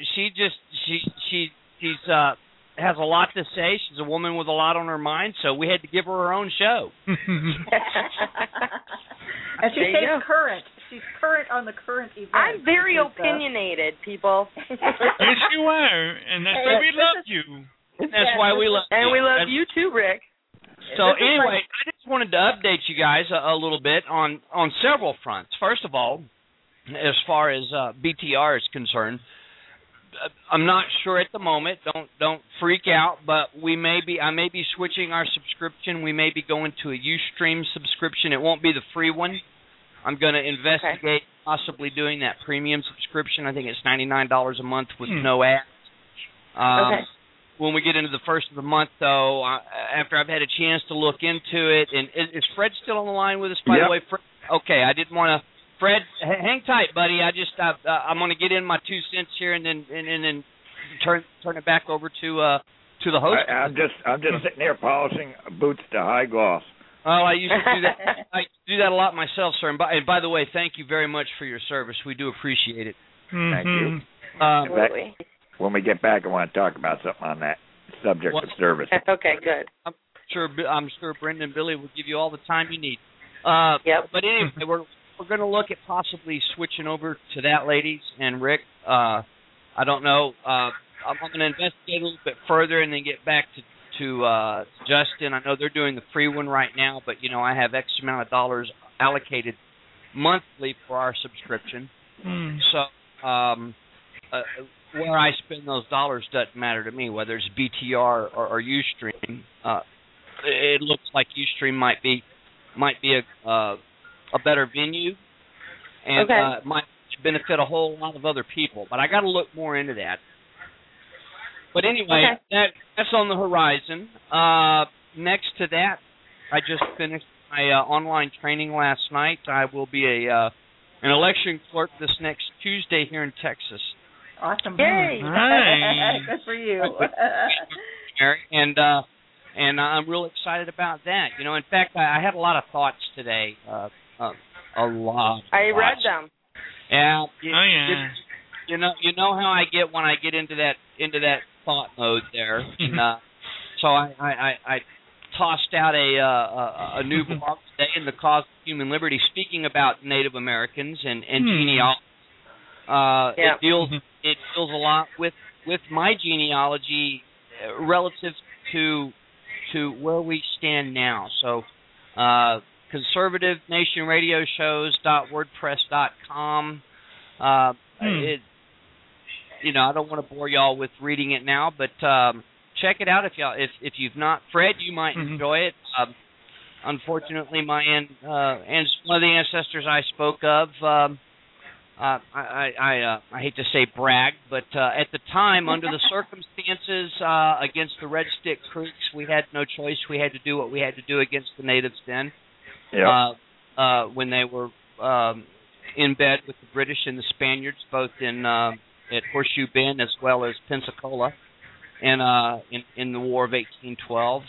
she's has a lot to say. She's a woman with a lot on her mind, so we had to give her own show. And she stays current. she's current on the current events. I'm very opinionated, people. Yes, you are, and that's why we love you. That's why we love you. And we love you too, Rick. So anyway, I just wanted to update you guys a little bit on several fronts. First of all, as far as BTR is concerned, I'm not sure at the moment. Don't freak out, but I may be switching our subscription. We may be going to a Ustream subscription. It won't be the free one. I'm going to investigate possibly doing that premium subscription. I think it's $99 a month with no ads. When we get into the first of the month, though, after I've had a chance to look into it, and is Fred still on the line with us, by the way? Fred? Okay, I didn't want to. Fred, hang tight, buddy. I'm going to get in my 2 cents here, and then turn it back over to the host. I'm just sitting here polishing boots to high gloss. Oh, I used to do that. I do that a lot myself, sir. And by the way, thank you very much for your service. We do appreciate it. Thank you. Absolutely. When we get back, I want to talk about something on that subject of service. Okay, good. I'm sure Brendan and Billy will give you all the time you need. Yep. But anyway, we're going to look at possibly switching over to that, ladies and Rick. I don't know. I'm going to investigate a little bit further and then get back to Justin. I know they're doing the free one right now, but I have X amount of dollars allocated monthly for our subscription. So where I spend those dollars doesn't matter to me, whether it's BTR or Ustream. It looks like Ustream might be a better venue, and might benefit a whole lot of other people. But I got to look more into that. But anyway, that's on the horizon. Next to that, I just finished my online training last night. I will be an election clerk this next Tuesday here in Texas. Awesome! Yay! Nice. Good for you. And I'm real excited about that. In fact, I had a lot of thoughts today. A lot. I read them. Yeah. Yeah. You know how I get when I get into that thought mode there. And, so I tossed out a new blog today in the Cause of Human Liberty, speaking about Native Americans and genealogy. It deals a lot with my genealogy relative to where we stand now. So conservative nation radio shows.wordpress.com. I don't want to bore y'all with reading it now, but check it out if you've not. Fred, you might enjoy it. Unfortunately, my one of the ancestors I spoke of, I hate to say brag, but at the time, under the circumstances against the Red Stick Creeks, we had no choice. We had to do what we had to do against the natives then. Yep. When they were in bed with the British and the Spaniards, both at Horseshoe Bend as well as Pensacola, and in the War of 1812.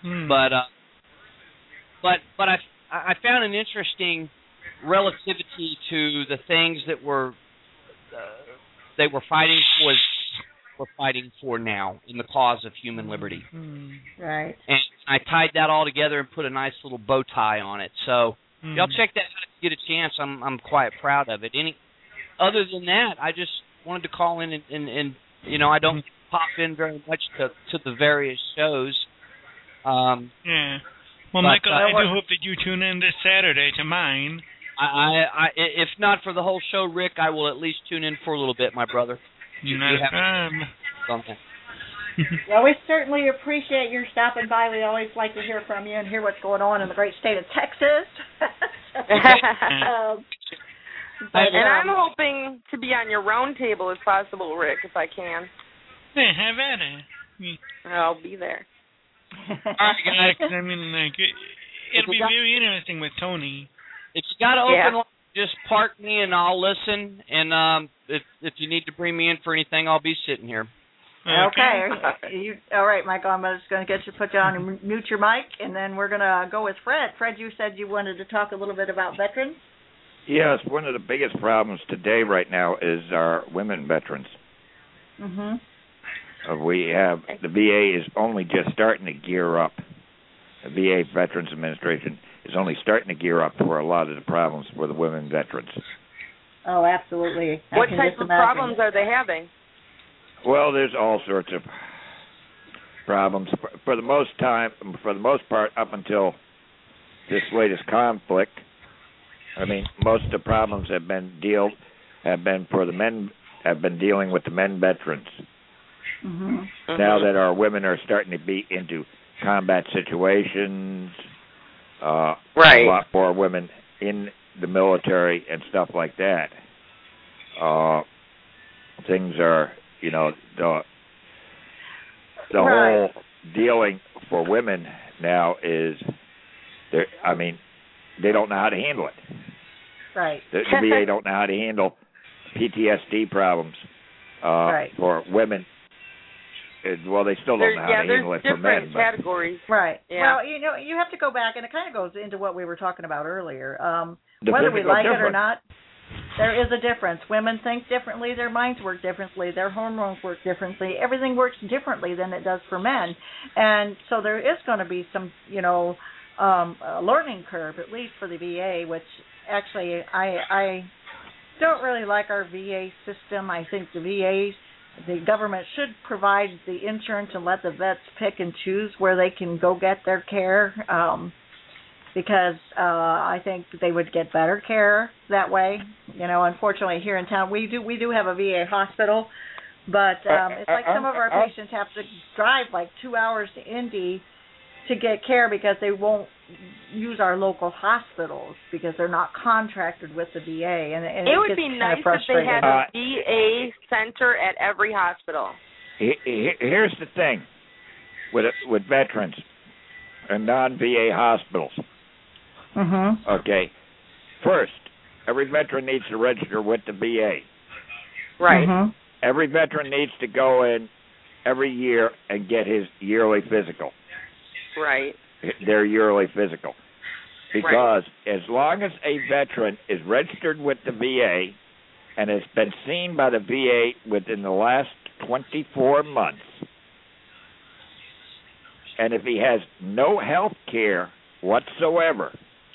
But I found an interesting relativity to the things that they were fighting for. We're fighting for now in the cause of human liberty. Right. And I tied that all together and put a nice little bow tie on it. So y'all check that out if you get a chance. I'm quite proud of it. Other than that, I just wanted to call in and I don't pop in very much to the various shows. Yeah. Well, Michael, I do hope that you tune in this Saturday to mine. I if not for the whole show, Rick, I will at least tune in for a little bit, my brother. Something. Well, we certainly appreciate your stopping by. We always like to hear from you and hear what's going on in the great state of Texas. And I'm hoping to be on your round table if possible, Rick, if I can. Yeah, have at it. I'll be there. All right, guys. I mean, it'll be very interesting with Tony. If you got to open, just park me and I'll listen. And if you need to bring me in for anything, I'll be sitting here. Okay. All right, Michael. I'm just going to put you on and mute your mic, and then we're going to go with Fred. Fred, you said you wanted to talk a little bit about veterans. Yes, one of the biggest problems today right now is our women veterans. We have the VA is only just starting to gear up. The VA Veterans Administration is only starting to gear up for a lot of the problems for the women veterans. Oh, absolutely. What type of problems are they having? Well, there's all sorts of problems. For the most part, up until this latest conflict, I mean, most of the problems have been dealing with the men veterans. Mm-hmm. Now that our women are starting to be into combat situations, right. A lot more women in the military and stuff like that. Things are, the whole dealing for women now is, they don't know how to handle it. Right. The VA don't know how to handle PTSD problems for women. Well, they still don't know how to handle it for men. There's different categories. Right. Yeah. Well, you have to go back, and it kind of goes into what we were talking about earlier. Whether we like it or not, there is a difference. Women think differently. Their minds work differently. Their hormones work differently. Everything works differently than it does for men. And so there is going to be some, a learning curve, at least for the VA, which actually I don't really like our VA system. I think the government should provide the insurance and let the vets pick and choose where they can go get their care, because I think they would get better care that way. Unfortunately, here in town we do have a VA hospital, but it's like some of our patients have to drive like 2 hours to Indy to get care because they won't use our local hospitals because they're not contracted with the VA, and it would be nice if they had a VA center at every hospital. Here's the thing with veterans and non-VA hospitals. Mm-hmm. Okay, first, every veteran needs to register with the VA. Right. Mm-hmm. Every veteran needs to go in every year and get his yearly physical. Right. Their yearly physical. Because as long as a veteran is registered with the VA and has been seen by the VA within the last 24 months, and if he has no health care whatsoever,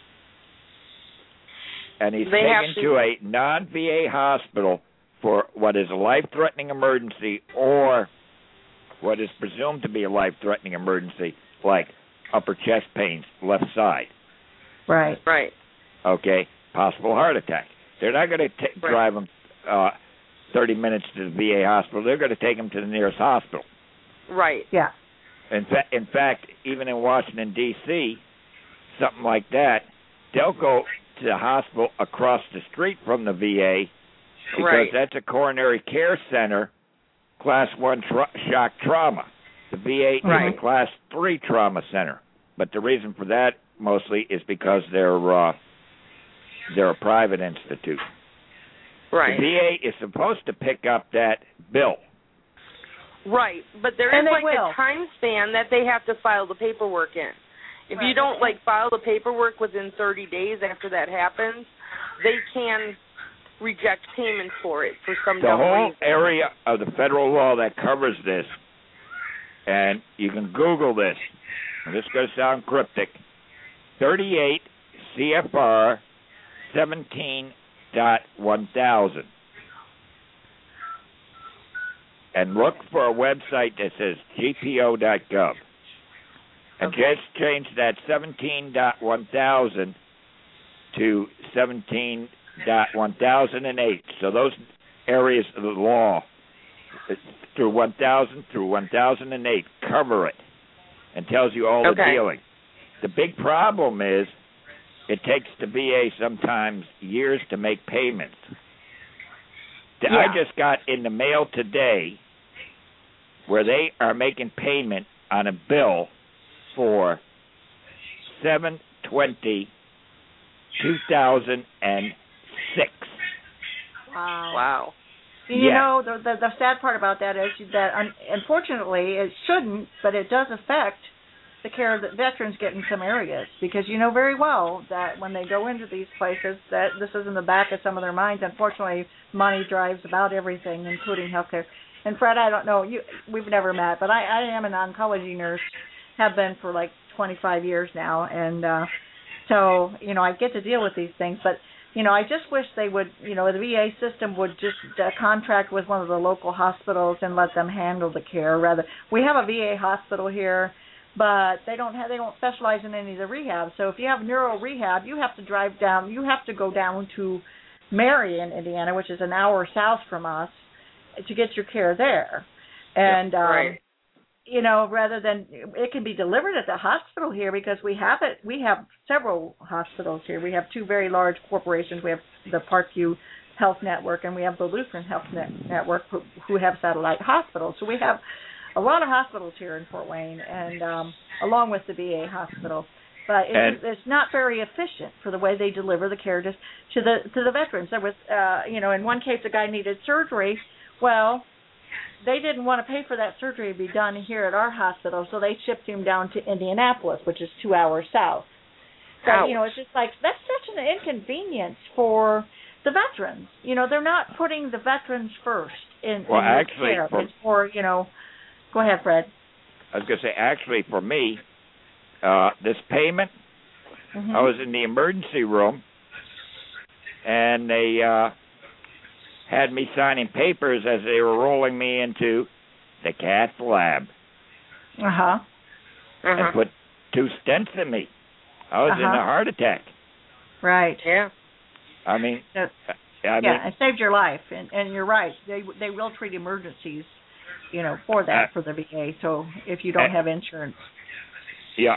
and he's taken to a non-VA hospital for what is a life-threatening emergency or what is presumed to be a life-threatening emergency, like upper chest pains, left side. Right. Right. Okay, possible heart attack. They're not going to drive them 30 minutes to the VA hospital. They're going to take them to the nearest hospital. Right. Yeah. In fact, even in Washington, D.C., something like that, they'll go to the hospital across the street from the VA because that's a coronary care center, Class 1 shock trauma. The VA is a Class 3 trauma center. But the reason for that mostly is because they're a private institute. Right. The VA is supposed to pick up that bill. Right, but there is a time span that they have to file the paperwork in. If you don't file the paperwork within 30 days after that happens, they can reject payment for it for some reason. The whole area of the federal law that covers this, and you can Google this, and this is going to sound cryptic, 38 CFR 17.1000. And look for a website that says gpo.gov. And just change that 17.1000 to 17.1008. So those areas of the law through 1000 through 1008 cover it and tells you all the dealing. The big problem is it takes the VA sometimes years to make payments. Yeah. I just got in the mail today where they are making payment on a bill for 7/20/2006. Wow. You know, the sad part about that is that unfortunately it shouldn't, but it does affect the care that veterans get in some areas, because you know very well that when they go into these places that this is in the back of some of their minds. Unfortunately, money drives about everything, including healthcare. And Fred, I don't know, we've never met, but I am an oncology nurse, have been for like 25 years now, and So, I get to deal with these things, but, I just wish they would, the VA system would just contract with one of the local hospitals and let them handle the care. Rather, we have a VA hospital here, but they don't specialize in any of the rehab. So if you have neuro rehab, you have to go down to Marion, Indiana, which is an hour south from us, to get your care there. And right. Rather than it can be delivered at the hospital here, because we have several hospitals here. We have two very large corporations. We have the Parkview Health Network, and we have the Lutheran Health Network, who have satellite hospitals. So we have a lot of hospitals here in Fort Wayne, and along with the VA hospital. But it's not very efficient for the way they deliver the care to the veterans. There was, in one case, a guy needed surgery. Well, they didn't want to pay for that surgery to be done here at our hospital, so they shipped him down to Indianapolis, which is 2 hours south. So, it's just like, that's such an inconvenience for the veterans. They're not putting the veterans first in care. It's for, go ahead, Fred. I was going to say, actually, for me, this payment, mm-hmm. I was in the emergency room, and they had me signing papers as they were rolling me into the cath lab. Uh-huh. And put 2 stents in me. I was in a heart attack. Right. Yeah. I mean, it saved your life, and you're right. They will treat emergencies, for that, for the VA, so if you don't have insurance. Yeah,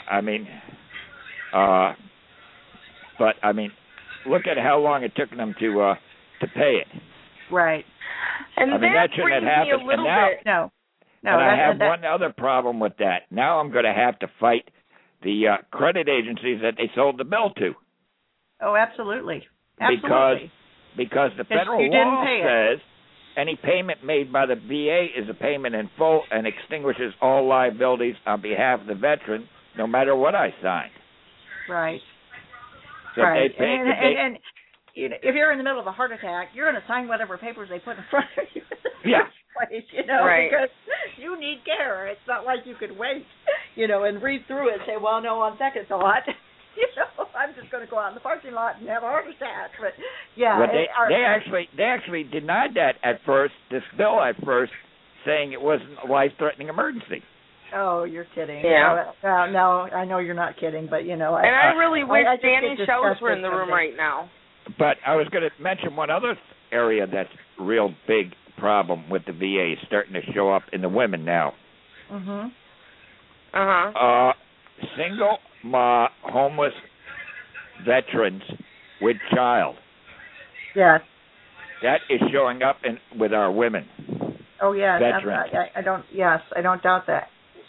but look at how long it took them to pay it. Right. And that shouldn't have happened. A little bit. No. And I have one other problem with that. Now I'm going to have to fight the credit agencies that they sold the bill to. Oh, absolutely. Because the federal law says any payment made by the VA is a payment in full and extinguishes all liabilities on behalf of the veteran, no matter what I signed. Right. So right. They pay, and if you're in the middle of a heart attack, you're going to sign whatever papers they put in front of you. Yeah. Place, right. Because you need care. It's not like you could wait, and read through it and say, well, no, on second thought, I'm just going to go out in the parking lot and have a heart attack. But yeah, well, they actually denied that at first. This bill at first, saying it wasn't a life-threatening emergency. Oh, you're kidding. Yeah. No, I know you're not kidding, but And I really wish Danny Shows were in the room right now. But I was going to mention one other area that's a real big problem with the VA starting to show up in the women now. Mhm. Single homeless veterans with child. Yes. That is showing up with our women. Oh yeah. Veterans. I don't doubt that.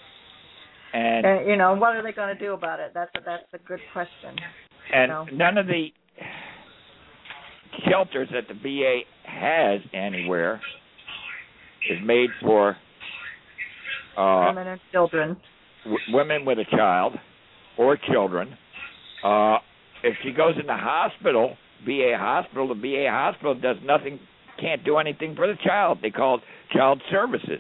And what are they going to do about it? That's a good question. And none of the shelters that the VA has anywhere is made for women and children. Women with a child or children. If she goes in the hospital, the VA hospital does nothing, can't do anything for the child. They call it child services.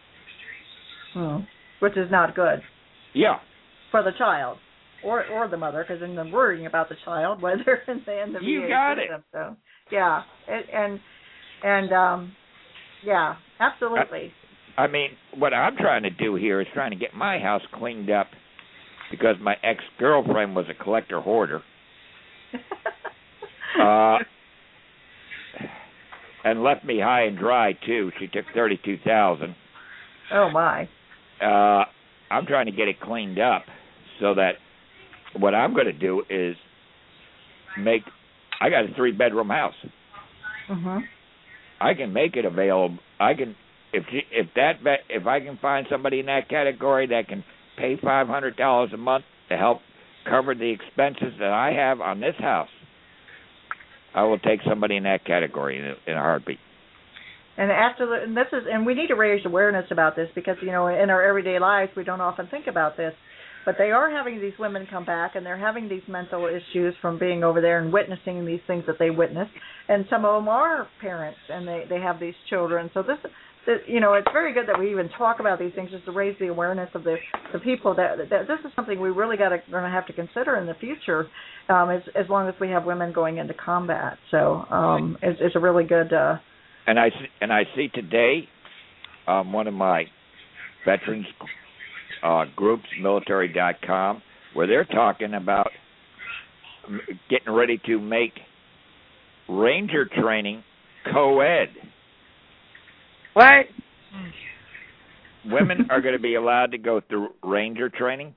Which is not good. Yeah. For the child. Or the mother, because then they're worrying about the child, whether in the you VA got system. it. So, yeah, yeah, absolutely. What I'm trying to do here is trying to get my house cleaned up because my ex-girlfriend was a collector hoarder, and left me high and dry too. She took $32,000. Oh my. I'm trying to get it cleaned up so that. What I'm going to do is I got a 3-bedroom house. Mhm. I can make it available. I can if I can find somebody in that category that can pay $500 a month to help cover the expenses that I have on this house, I will take somebody in that category in a heartbeat. And and we need to raise awareness about this because in our everyday lives we don't often think about this. But they are having these women come back, and they're having these mental issues from being over there and witnessing these things that they witnessed. And some of them are parents, and they have these children. So this it's very good that we even talk about these things just to raise the awareness of the people that this is something we really going to have to consider in the future, as long as we have women going into combat. So it's a really good. And I see today, one of my veterans groups, military.com, where they're talking about getting ready to make Ranger training co-ed. What? Women are going to be allowed to go through Ranger training.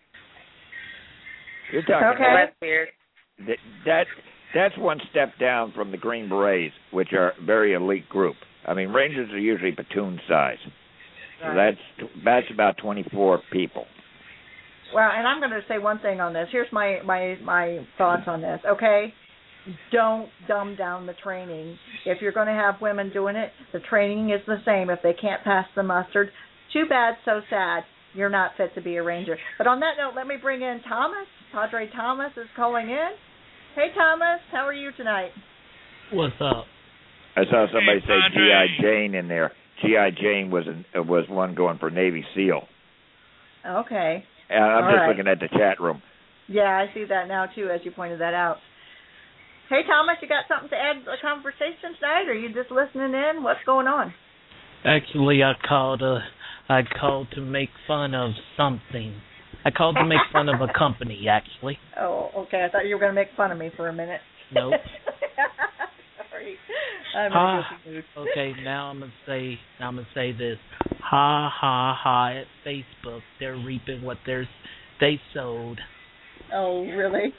You're talking about that's weird. That's one step down from the Green Berets, which are a very elite group. I mean, Rangers are usually platoon size. Right. So that's about 24 people. Well, and I'm going to say one thing on this. Here's my thoughts on this. Okay, don't dumb down the training. If you're going to have women doing it, the training is the same. If they can't pass the mustard, too bad, so sad. You're not fit to be a Ranger. But on that note, let me bring in Thomas. Padre Thomas is calling in. Hey, Thomas, how are you tonight? What's up? I saw somebody say Padre. G.I. Jane in there. G.I. Jane was one going for Navy SEAL. Okay. I'm just looking at the chat room. Yeah, I see that now, too, as you pointed that out. Hey, Thomas, you got something to add to the conversation tonight, or are you just listening in? What's going on? Actually, I called to make fun of something. I called to make fun of a company, actually. Oh, okay. I thought you were going to make fun of me for a minute. Nope. Sorry. I'm in a goofy mood. Okay, now I'm gonna say this. Ha ha ha! At Facebook, they're reaping what they sowed. Oh, really?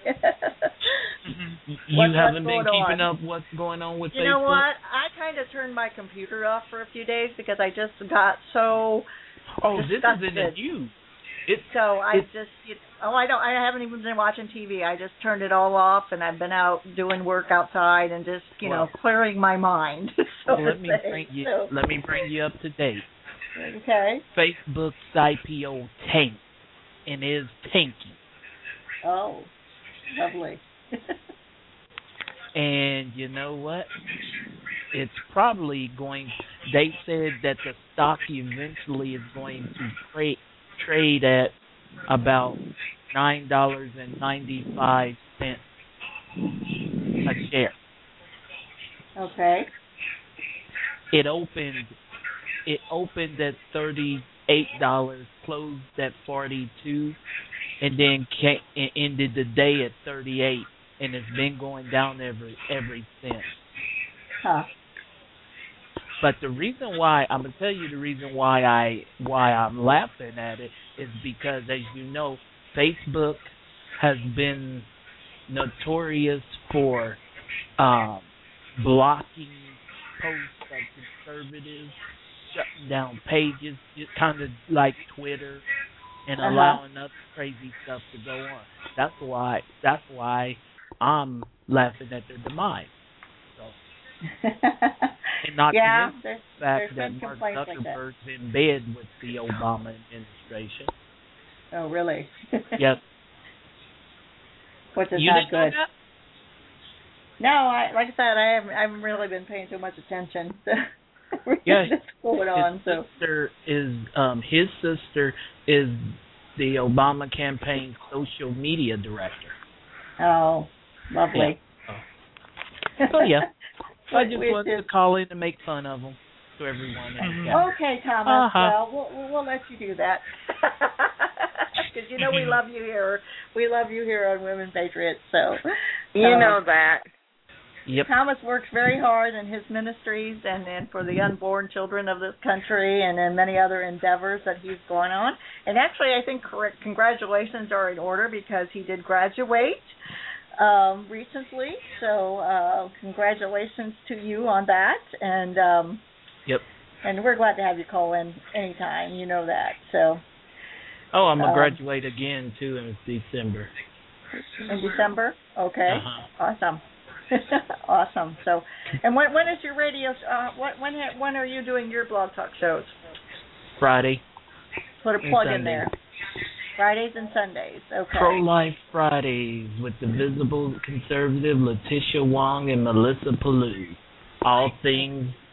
You haven't been keeping up what's going on with Facebook? You know what? I kind of turned my computer off for a few days because I just got so disgusted. This isn't you. I haven't even been watching TV. I just turned it all off, and I've been out doing work outside and just, clearing my mind. Let me bring you up to date. Okay. Facebook's IPO tanked and is tanking. Oh, lovely. And you know what? It's probably they said that the stock eventually is going to trade at about $9.95 a share. Okay. It opened at $38, closed at $42, and then ended the day at $38, and it's been going down every since. Huh. But the reason why I'm gonna tell you the reason why I'm laughing at it is because, as you know, Facebook has been notorious for blocking posts of conservatives, shutting down pages, just kind of like Twitter, and allowing other crazy stuff to go on. That's why I'm laughing at their demise. So. And not to mention the fact that Mark Zuckerberg's in bed with the Obama administration. Oh, really? Yes. Which is you not good. That? No, like I said, I haven't really been paying too much attention to what's going on. His sister is the Obama campaign's social media director. Oh, lovely. Yeah. So yeah. I just wanted to call in and make fun of them to everyone. Okay, Thomas. Well, we'll let you do that. Because we love you here. We love you here on Women Patriots. So you know that. Yep. Thomas works very hard in his ministries and for the unborn children of this country and in many other endeavors that he's going on. And actually, I think congratulations are in order because he did graduate recently, so congratulations to you on that, and yep. And we're glad to have you call in anytime. You know that. So. Oh, I'm gonna graduate again too in December. In December? Okay. Awesome. Awesome. So, and when is your radio? When are you doing your blog talk shows? Friday. Put a plug in there. Fridays and Sundays. Okay. Pro-Life Fridays with the visible conservative Letitia Wong and Melissa Palou. All things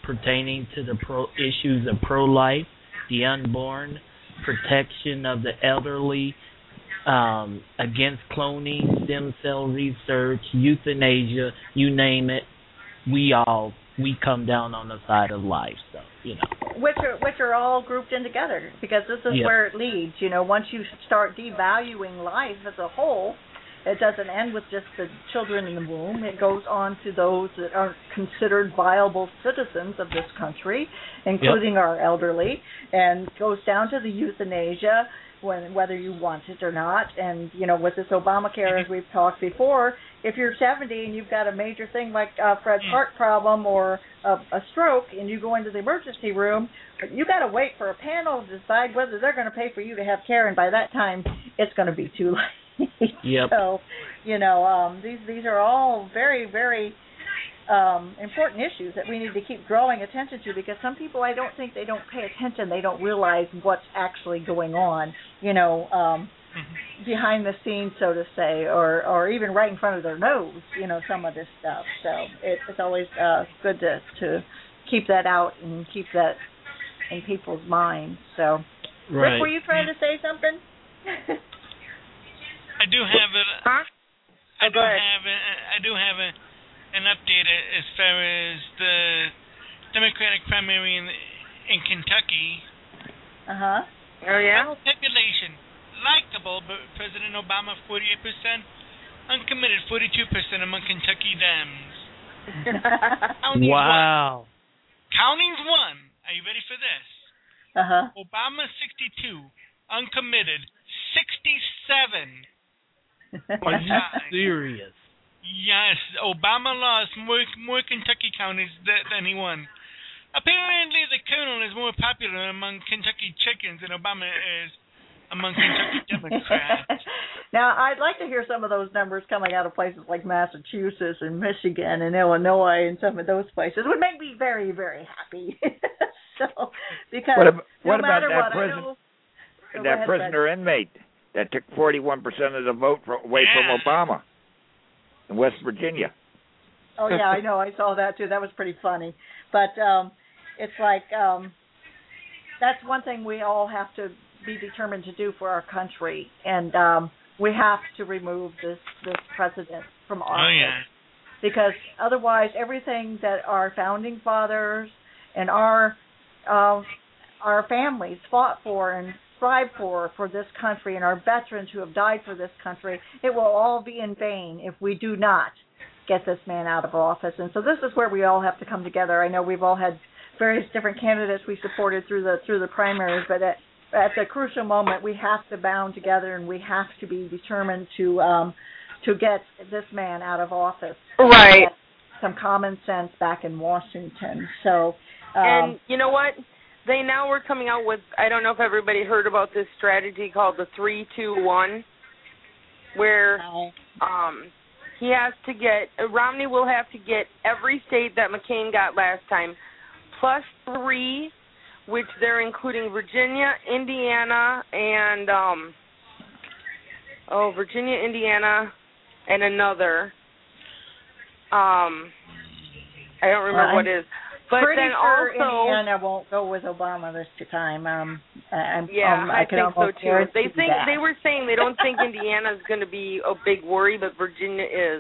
pertaining to the issues of pro-life, the unborn, protection of the elderly, against cloning, stem cell research, euthanasia, you name it, we come down on the side of life. So, which are all grouped in together, because this is where it leads. Once you start devaluing life as a whole, it doesn't end with just the children in the womb. It goes on to those that are considered viable citizens of this country, including our elderly, and goes down to the euthanasia, whether you want it or not. And, with this Obamacare, as we've talked before, if you're 70 and you've got a major thing like Fred's heart problem or a stroke, and you go into the emergency room, you got to wait for a panel to decide whether they're going to pay for you to have care, and by that time, it's going to be too late. Yep. So, these are all very, very important issues that we need to keep drawing attention to, because some people, I don't think, they don't pay attention. They don't realize what's actually going on, behind the scenes, so to say, or even right in front of their nose, some of this stuff. So it's always good to keep that out and keep that in people's minds. So, right. Rick, were you trying to say something? I do have it. Huh? I do have an update as far as the Democratic primary in Kentucky. Oh yeah. Total population likable, but President Obama 48%, uncommitted 42% among Kentucky Dems. Wow. Counting's one. Are you ready for this? Obama 62, uncommitted 67. Are you serious? Yes, Obama lost more Kentucky counties than he won. Apparently, the Colonel is more popular among Kentucky chickens than Obama is among Kentucky Democrats. Now, I'd like to hear some of those numbers coming out of places like Massachusetts and Michigan and Illinois and some of those places. It would make me very, very happy. Because what no about matter that what, that prisoner inmate that took 41% of the vote away from Obama in West Virginia? Oh, yeah, I know. I saw that, too. That was pretty funny. But it's like that's one thing we all have to be determined to do for our country. And we have to remove this president from office. Oh, yeah. Because otherwise, everything that our founding fathers and our families fought for and strive for this country, and our veterans who have died for this country, it will all be in vain if we do not get this man out of office. And so this is where we all have to come together. I know we've all had various different candidates we supported through the primaries, but at the crucial moment, we have to bound together, and we have to be determined to get this man out of office. Right. Some common sense back in Washington. So. And you know what? They now were coming out with, I don't know if everybody heard about this strategy called the 3-2-1, where he has to get, Romney will have to get every state that McCain got last time, plus 3, which they're including Virginia, Indiana, and, Virginia, Indiana, and another. I don't remember what it is. But pretty then sure also, Indiana won't go with Obama this time. I can think so too. They were saying they don't think Indiana is going to be a big worry, but Virginia is.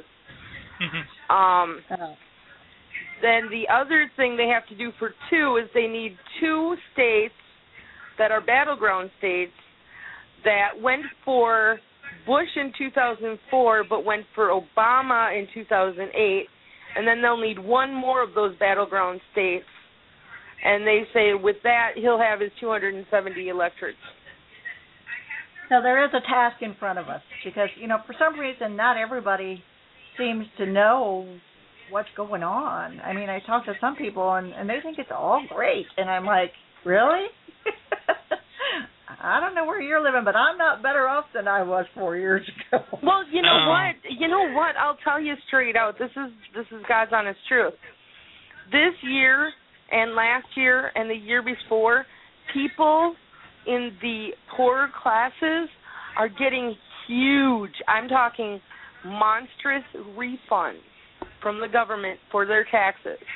Then the other thing they have to do for 2 is they need 2 states that are battleground states that went for Bush in 2004, but went for Obama in 2008. And then they'll need 1 more of those battleground states. And they say with that, he'll have his 270 electorates. So there is a task in front of us because, for some reason, not everybody seems to know what's going on. I mean, I talk to some people, and they think it's all great. And I'm like, really? I don't know where you're living, but I'm not better off than I was 4 years ago. Well, you know what? You know what? I'll tell you straight out. This is God's honest truth. This year and last year and the year before, people in the poorer classes are getting huge, I'm talking monstrous refunds from the government for their taxes.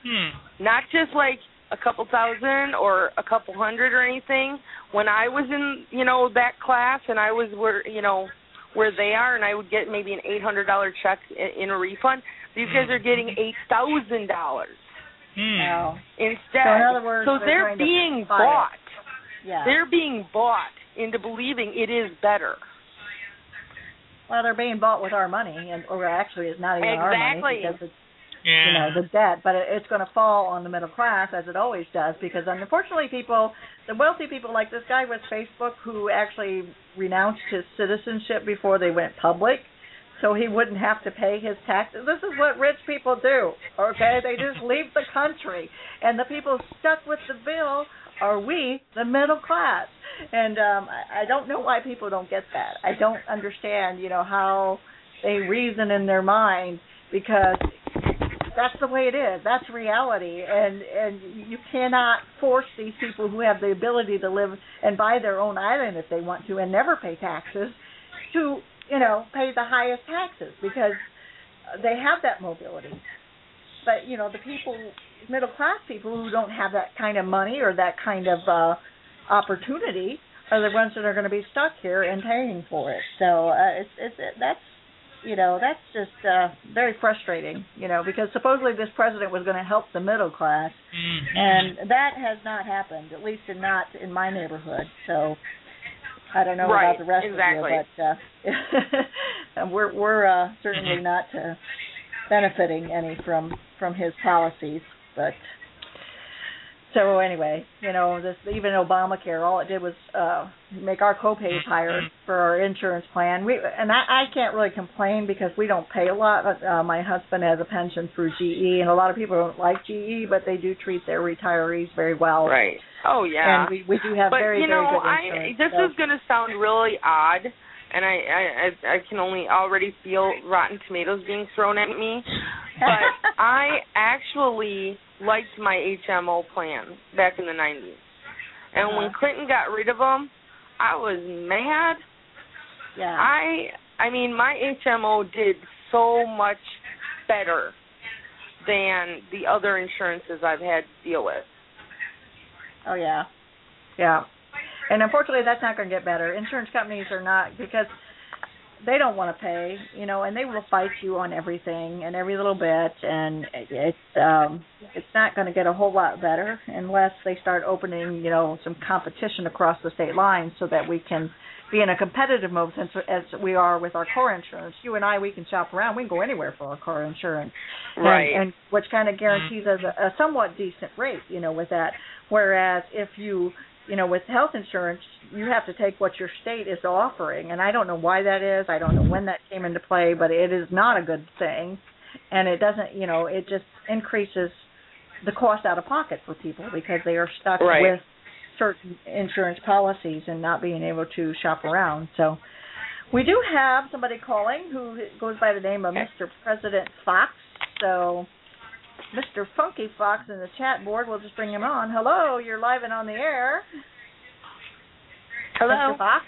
Not just like a couple thousand or a couple hundred or anything. When I was in, that class and I was where they are, and I would get maybe an $800 check in a refund, these guys are getting $8,000 Wow. instead. So in other words, they're being bought. Yeah. They're being bought into believing it is better. Well, they're being bought with our money, or actually it's not even our money because it's the debt, but it's going to fall on the middle class as it always does, because unfortunately the wealthy people, like this guy with Facebook who actually renounced his citizenship before they went public so he wouldn't have to pay his taxes. This is what rich people do, okay? They just leave the country, and the people stuck with the bill are we, the middle class. And I don't know why people don't get that. I don't understand, how they reason in their mind, because that's the way it is. That's reality. And you cannot force these people who have the ability to live and buy their own island if they want to and never pay taxes to, pay the highest taxes, because they have that mobility. But, the people, middle class people who don't have that kind of money or that kind of opportunity are the ones that are going to be stuck here and paying for it. So that's just very frustrating, because supposedly this president was going to help the middle class, and that has not happened, at least not in my neighborhood. So I don't know about the rest of you, but we're certainly not benefiting any from his policies. But so anyway, this even Obamacare, all it did was make our copays higher for our insurance plan. I can't really complain because we don't pay a lot. My husband has a pension through GE, and a lot of people don't like GE, but they do treat their retirees very well. Right. Oh yeah. And we do have very good insurance. This is going to sound really odd, and I can only already feel rotten tomatoes being thrown at me. But I actually liked my HMO plan back in the 90s. And when Clinton got rid of them, I was mad. Yeah. I mean, my HMO did so much better than the other insurances I've had to deal with. Oh, yeah. Yeah. And unfortunately, that's not going to get better. Insurance companies are not, because they don't want to pay, and they will fight you on everything and every little bit, and it's not going to get a whole lot better unless they start opening, some competition across the state lines so that we can be in a competitive mode, since as we are with our car insurance. You and I, we can shop around. We can go anywhere for our car insurance. Right. And which kind of guarantees us a somewhat decent rate, with that. Whereas if you, with health insurance, you have to take what your state is offering. And I don't know why that is. I don't know when that came into play, but it is not a good thing. And it doesn't, it just increases the cost out of pocket for people because they are stuck with certain insurance policies and not being able to shop around. So we do have somebody calling who goes by the name of Mr. President Fox. So Mr. Funky Fox in the chat board, we'll just bring him on. Hello, you're live and on the air. Hello. Mr. Fox?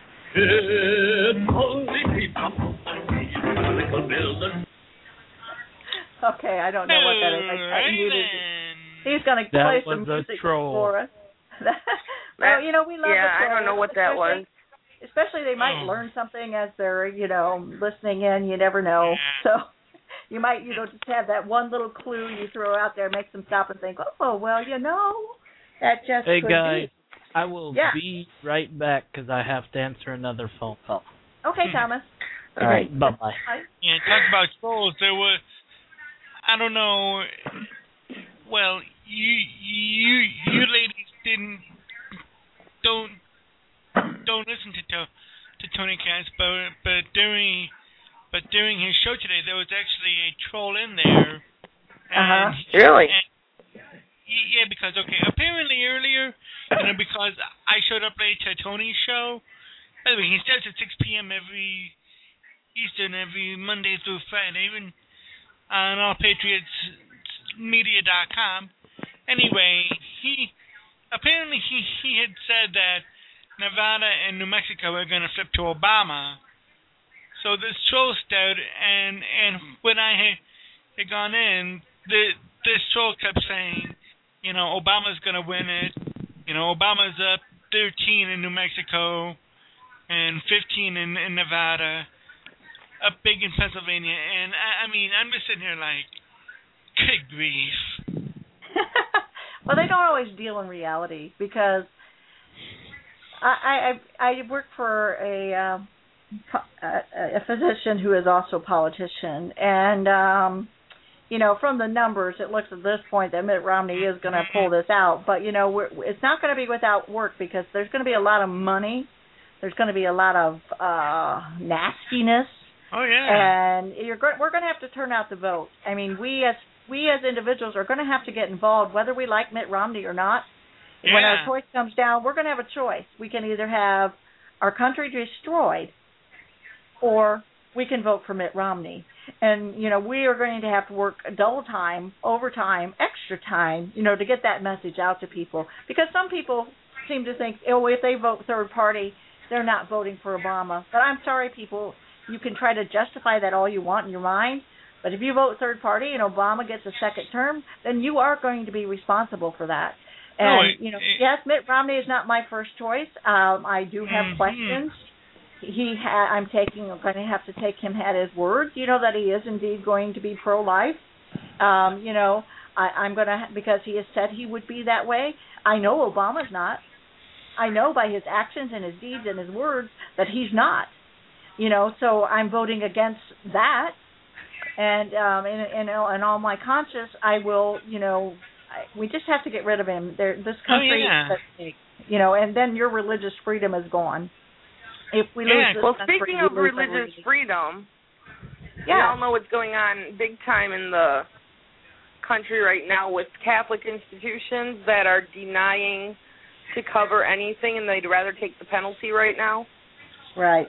Okay, I don't know what that is. I muted. He's going to play some music for us. Well, we love the show. I don't know what that was. Especially they might learn something as they're, listening in. You never know. So you might, just have that one little clue you throw out there, makes them stop and think, oh, well, that just Hey, could guys, be. I will be right back because I have to answer another phone call. Okay, Thomas. All right, bye-bye. Yeah, talk about trolls. There were, I don't know, well, you ladies don't listen to Tony Katz, but during his show today, there was actually a troll in there. Really? Yeah, because apparently earlier, because I showed up late to Tony's show. By the way, he starts at 6 p.m. every Eastern, every Monday through Friday, even on allpatriotsmedia.com. Anyway, he had said that Nevada and New Mexico are going to flip to Obama. So this troll started, and when I had gone in, this troll kept saying, Obama's going to win it. Obama's up 13 in New Mexico and 15 in Nevada, up big in Pennsylvania. And, I'm just sitting here like, good grief. Well, they don't always deal in reality because I work for a physician who is also a politician, and from the numbers, it looks at this point that Mitt Romney is going to pull this out. But it's not going to be without work because there's going to be a lot of money, there's going to be a lot of nastiness. Oh yeah. And we're going to have to turn out the vote. I mean, we as individuals are going to have to get involved, whether we like Mitt Romney or not. Yeah. When our choice comes down, we're going to have a choice. We can either have our country destroyed, or we can vote for Mitt Romney. And, we are going to have to work double time, overtime, extra time, to get that message out to people. Because some people seem to think, if they vote third party, they're not voting for Obama. But I'm sorry, people, you can try to justify that all you want in your mind. But if you vote third party and Obama gets a second term, then you are going to be responsible for that. And, yes, Mitt Romney is not my first choice. I do have questions. I'm going to have to take him at his word, that he is indeed going to be pro-life. I'm going to, because he has said he would be that way. I know Obama's not. I know by his actions and his deeds and his words that he's not. So I'm voting against that. And in all my conscience, I will, we just have to get rid of him. This country, and then your religious freedom is gone. If we lose this country, speaking of religious freedom, we all know what's going on big time in the country right now with Catholic institutions that are denying to cover anything, and they'd rather take the penalty right now. Right.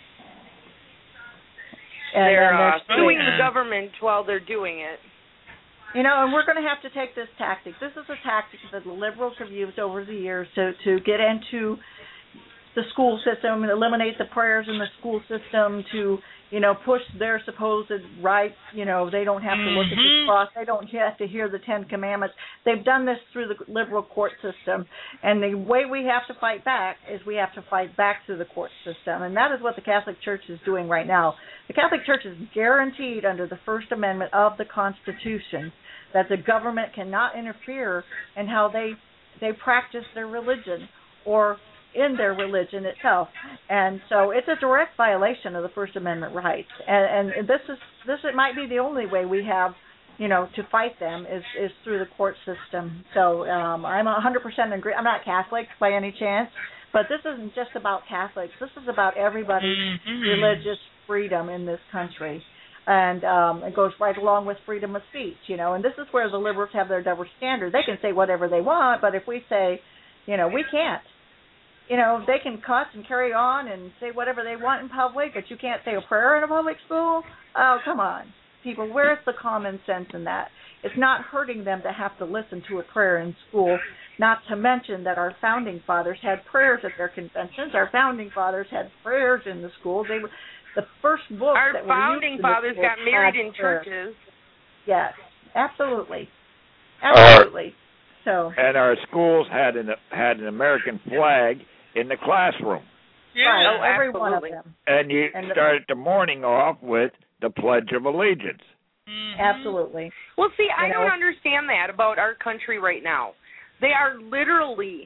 They're suing the government while they're doing it. And we're going to have to take this tactic. This is a tactic that the liberals have used over the years to get into the school system and eliminate the prayers in the school system to, push their supposed rights. They don't have to look at the cross. They don't have to hear the Ten Commandments. They've done this through the liberal court system. And the way we have to fight back is we have to fight back through the court system. And that is what the Catholic Church is doing right now. The Catholic Church is guaranteed under the First Amendment of the Constitution that the government cannot interfere in how they practice their religion or in their religion itself. And so it's a direct violation of the First Amendment rights. And it might be the only way we have, to fight them is through the court system. So I'm 100% agree. I'm not Catholic by any chance, but this isn't just about Catholics. This is about everybody's religious freedom in this country. And it goes right along with freedom of speech, and this is where the liberals have their double standard. They can say whatever they want, but if we say, we can't, they can cuss and carry on and say whatever they want in public, but you can't say a prayer in a public school? Oh, come on, people, where's the common sense in that? It's not hurting them to have to listen to a prayer in school, not to mention that our founding fathers had prayers at their conventions. Our founding fathers had prayers in the schools. The first books that were Our founding fathers got married in churches. Yes, absolutely. Absolutely. And our schools had an American flag in the classroom. Yeah. Right, every one of them. And you started the morning off with the Pledge of Allegiance. Absolutely. Well, see, I don't understand that about our country right now. They are literally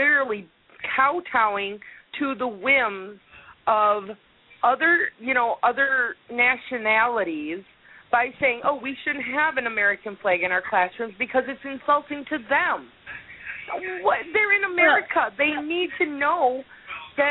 kowtowing to the whims of other nationalities by saying, oh, we shouldn't have an American flag in our classrooms because it's insulting to them. They're in America. They need to know that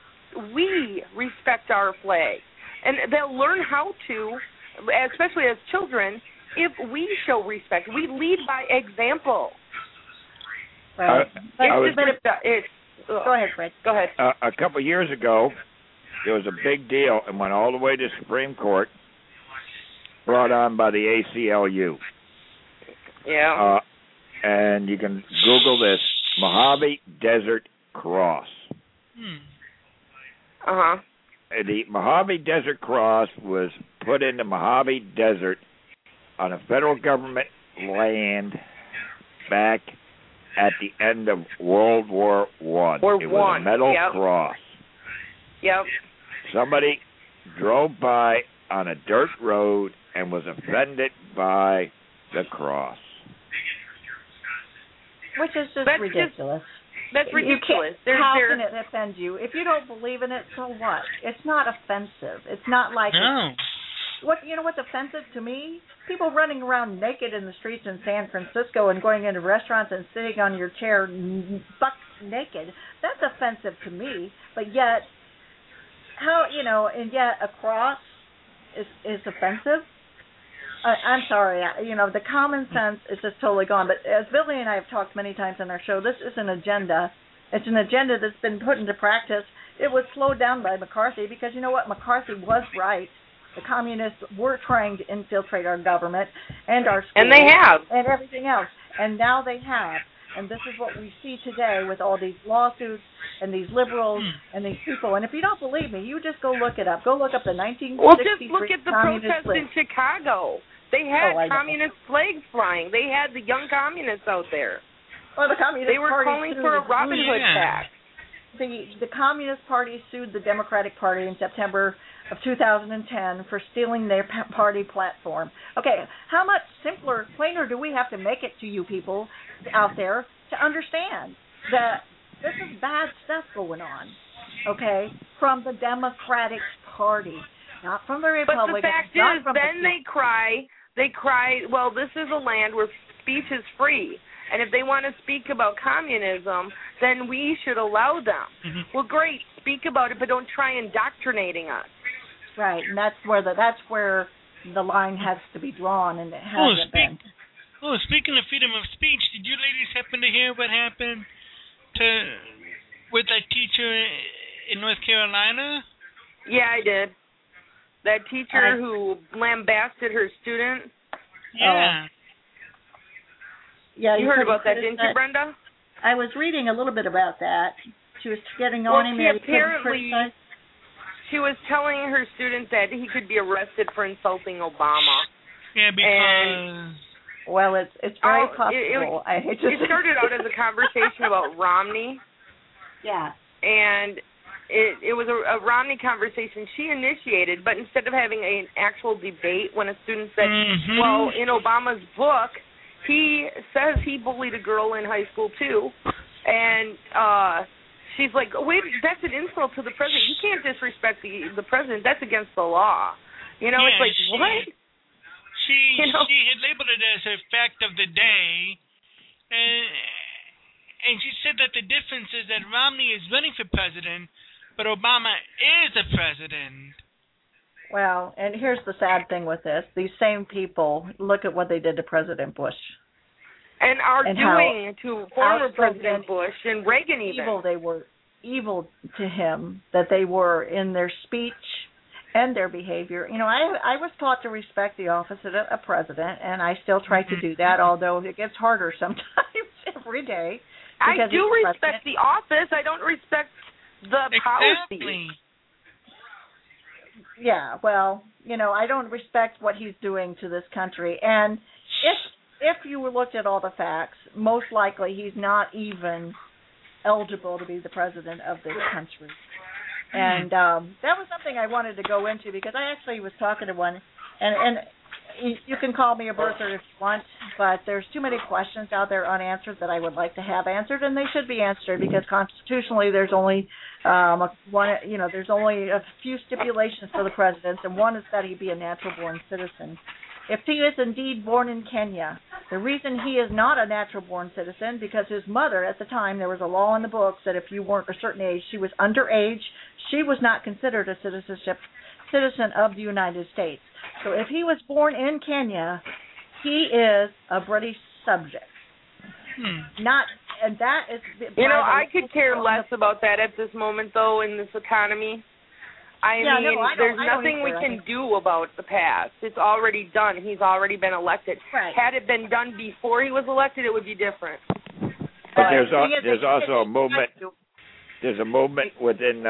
we respect our flag. And they'll learn how to, especially as children, if we show respect. We lead by example. Right. Go ahead, Fred. Go ahead. A couple of years ago, there was a big deal and went all the way to Supreme Court, brought on by the ACLU. Yeah. And you can Google this, Mojave Desert Cross. Uh-huh. The Mojave Desert Cross was put into Mojave Desert on a federal government land back at the end of World War One. It was a metal cross. Yep. Somebody drove by on a dirt road and was offended by the cross. Which is just ridiculous. That's ridiculous. How can it offend you? If you don't believe in it, so what? It's not offensive. It's not like... No. You know what's offensive to me? People running around naked in the streets in San Francisco and going into restaurants and sitting on your chair buck naked. That's offensive to me. But yet, and yet a cross is offensive? I'm sorry. The common sense is just totally gone. But as Billy and I have talked many times on our show, this is an agenda. It's an agenda that's been put into practice. It was slowed down by McCarthy because you know what? McCarthy was right. The communists were trying to infiltrate our government and our schools. And they have. And everything else. And now they have. And this is what we see today with all these lawsuits and these liberals and these people. And if you don't believe me, you just go look it up. Go look up the 1963 Well, just look at the communist protests in Chicago. They had communist flags flying. They had the young communists out there. Well, the Communist They were Party calling for a Robin Hood tax. The Communist Party sued the Democratic Party in September of 2010 for stealing their party platform. Okay, how much simpler, plainer do we have to make it to you people out there to understand that this is bad stuff going on, okay, from the Democratic Party, not from the Republicans. But the fact is, then they cry, well, this is a land where speech is free. And if they want to speak about communism, then we should allow them. Mm-hmm. Well, great, speak about it, but don't try indoctrinating us. Right, and that's where the line has to be drawn, and it hasn't been. Speaking of freedom of speech, did you ladies happen to hear what happened with that teacher in North Carolina? Yeah, I did. That teacher who lambasted her student. Yeah. Yeah, you heard about that, didn't you, Brenda? I was reading a little bit about that. She was getting on him. She was telling her student that he could be arrested for insulting Obama. Yeah, because... Well, it's very possible. It started out as a conversation about Romney. Yeah. And it was a Romney conversation she initiated, but instead of having an actual debate, when a student said, well, in Obama's book, he says he bullied a girl in high school, too. And she's like, wait, that's an insult to the president. You can't disrespect the president. That's against the law. You know, it's like, what? She had labeled it as a fact of the day, and she said that the difference is that Romney is running for president, but Obama is the president. Well, and here's the sad thing with this. These same people, look at what they did to President Bush. And are doing to former President Bush and Reagan even. They were evil to him, that they were in their speech and their behavior. You know, I was taught to respect the office of a president, and I still try to do that, although it gets harder sometimes every day. I do respect the office. I don't respect the policy. Yeah, well, you know, I don't respect what he's doing to this country. And if you looked at all the facts, most likely he's not even eligible to be the president of this country. And that was something I wanted to go into because I actually was talking to one, and you can call me a birther if you want, but there's too many questions out there unanswered that I would like to have answered, and they should be answered because constitutionally there's only there's only a few stipulations for the president, and one is that he be a natural-born citizen. If he is indeed born in Kenya, the reason he is not a natural-born citizen because his mother, at the time, there was a law in the books that if you weren't a certain age, she was underage, she was not considered a citizen of the United States. So if he was born in Kenya, he is a British subject. And that is... You know, I could care less about that at this moment, though, in this economy. There's nothing we can do about the past. It's already done. He's already been elected. Right. Had it been done before he was elected, it would be different. But there's also a movement. There's a movement within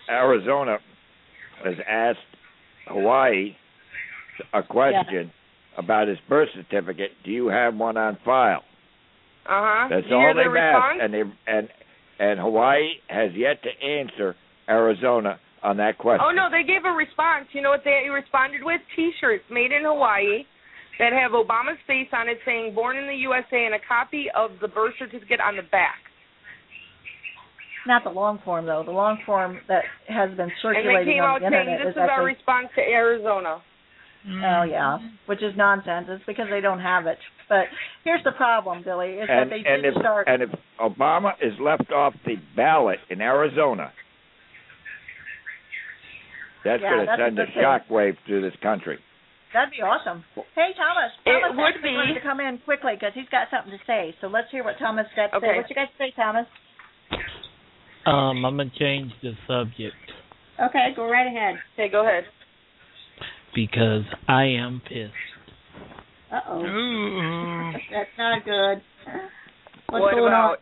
Arizona has asked Hawaii a question about his birth certificate. Do you have one on file? That's Do you all hear the they've asked, response? and Hawaii has yet to answer Arizona on that question. Oh no, they gave a response. You know what they responded with? T-shirts made in Hawaii that have Obama's face on it, saying "Born in the USA" and a copy of the birth certificate on the back. Not the long form though. The long form that has been And they circulating came on out the saying internet this is is our actually, response to Arizona. oh yeah, which is nonsense. It's because they don't have it. But here's the problem, Billy, is that they did start. And if Obama is left off the ballot in Arizona, that's going to send a shockwave through this country. That'd be awesome. Hey, Thomas. It Thomas would actually be. wanted to come in quickly because he's got something to say. So let's hear what Thomas got to say. Okay. What you got to say, Thomas? I'm gonna change the subject Okay, go right ahead. Okay, go ahead. because I am pissed. Uh-oh. Ooh. That's not good. What's What going about?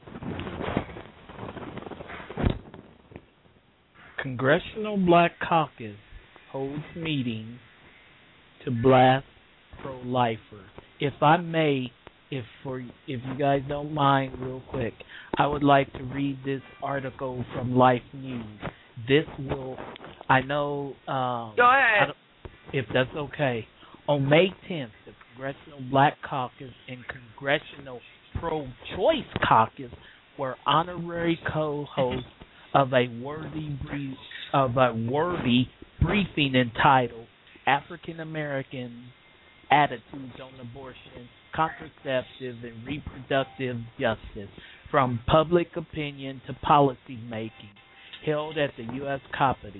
Congressional Black Caucus holds meetings to blast pro-lifers. If I may, if you guys don't mind, real quick, I would like to read this article from Life News. This will, I know. Go ahead. If that's okay. On May 10th, the Congressional Black Caucus and Congressional Pro-Choice Caucus were honorary co-hosts of a worthy briefing entitled "African American Attitudes on Abortion, Contraceptive, and Reproductive Justice: From Public Opinion to Policy Making," held at the U.S. Capitol.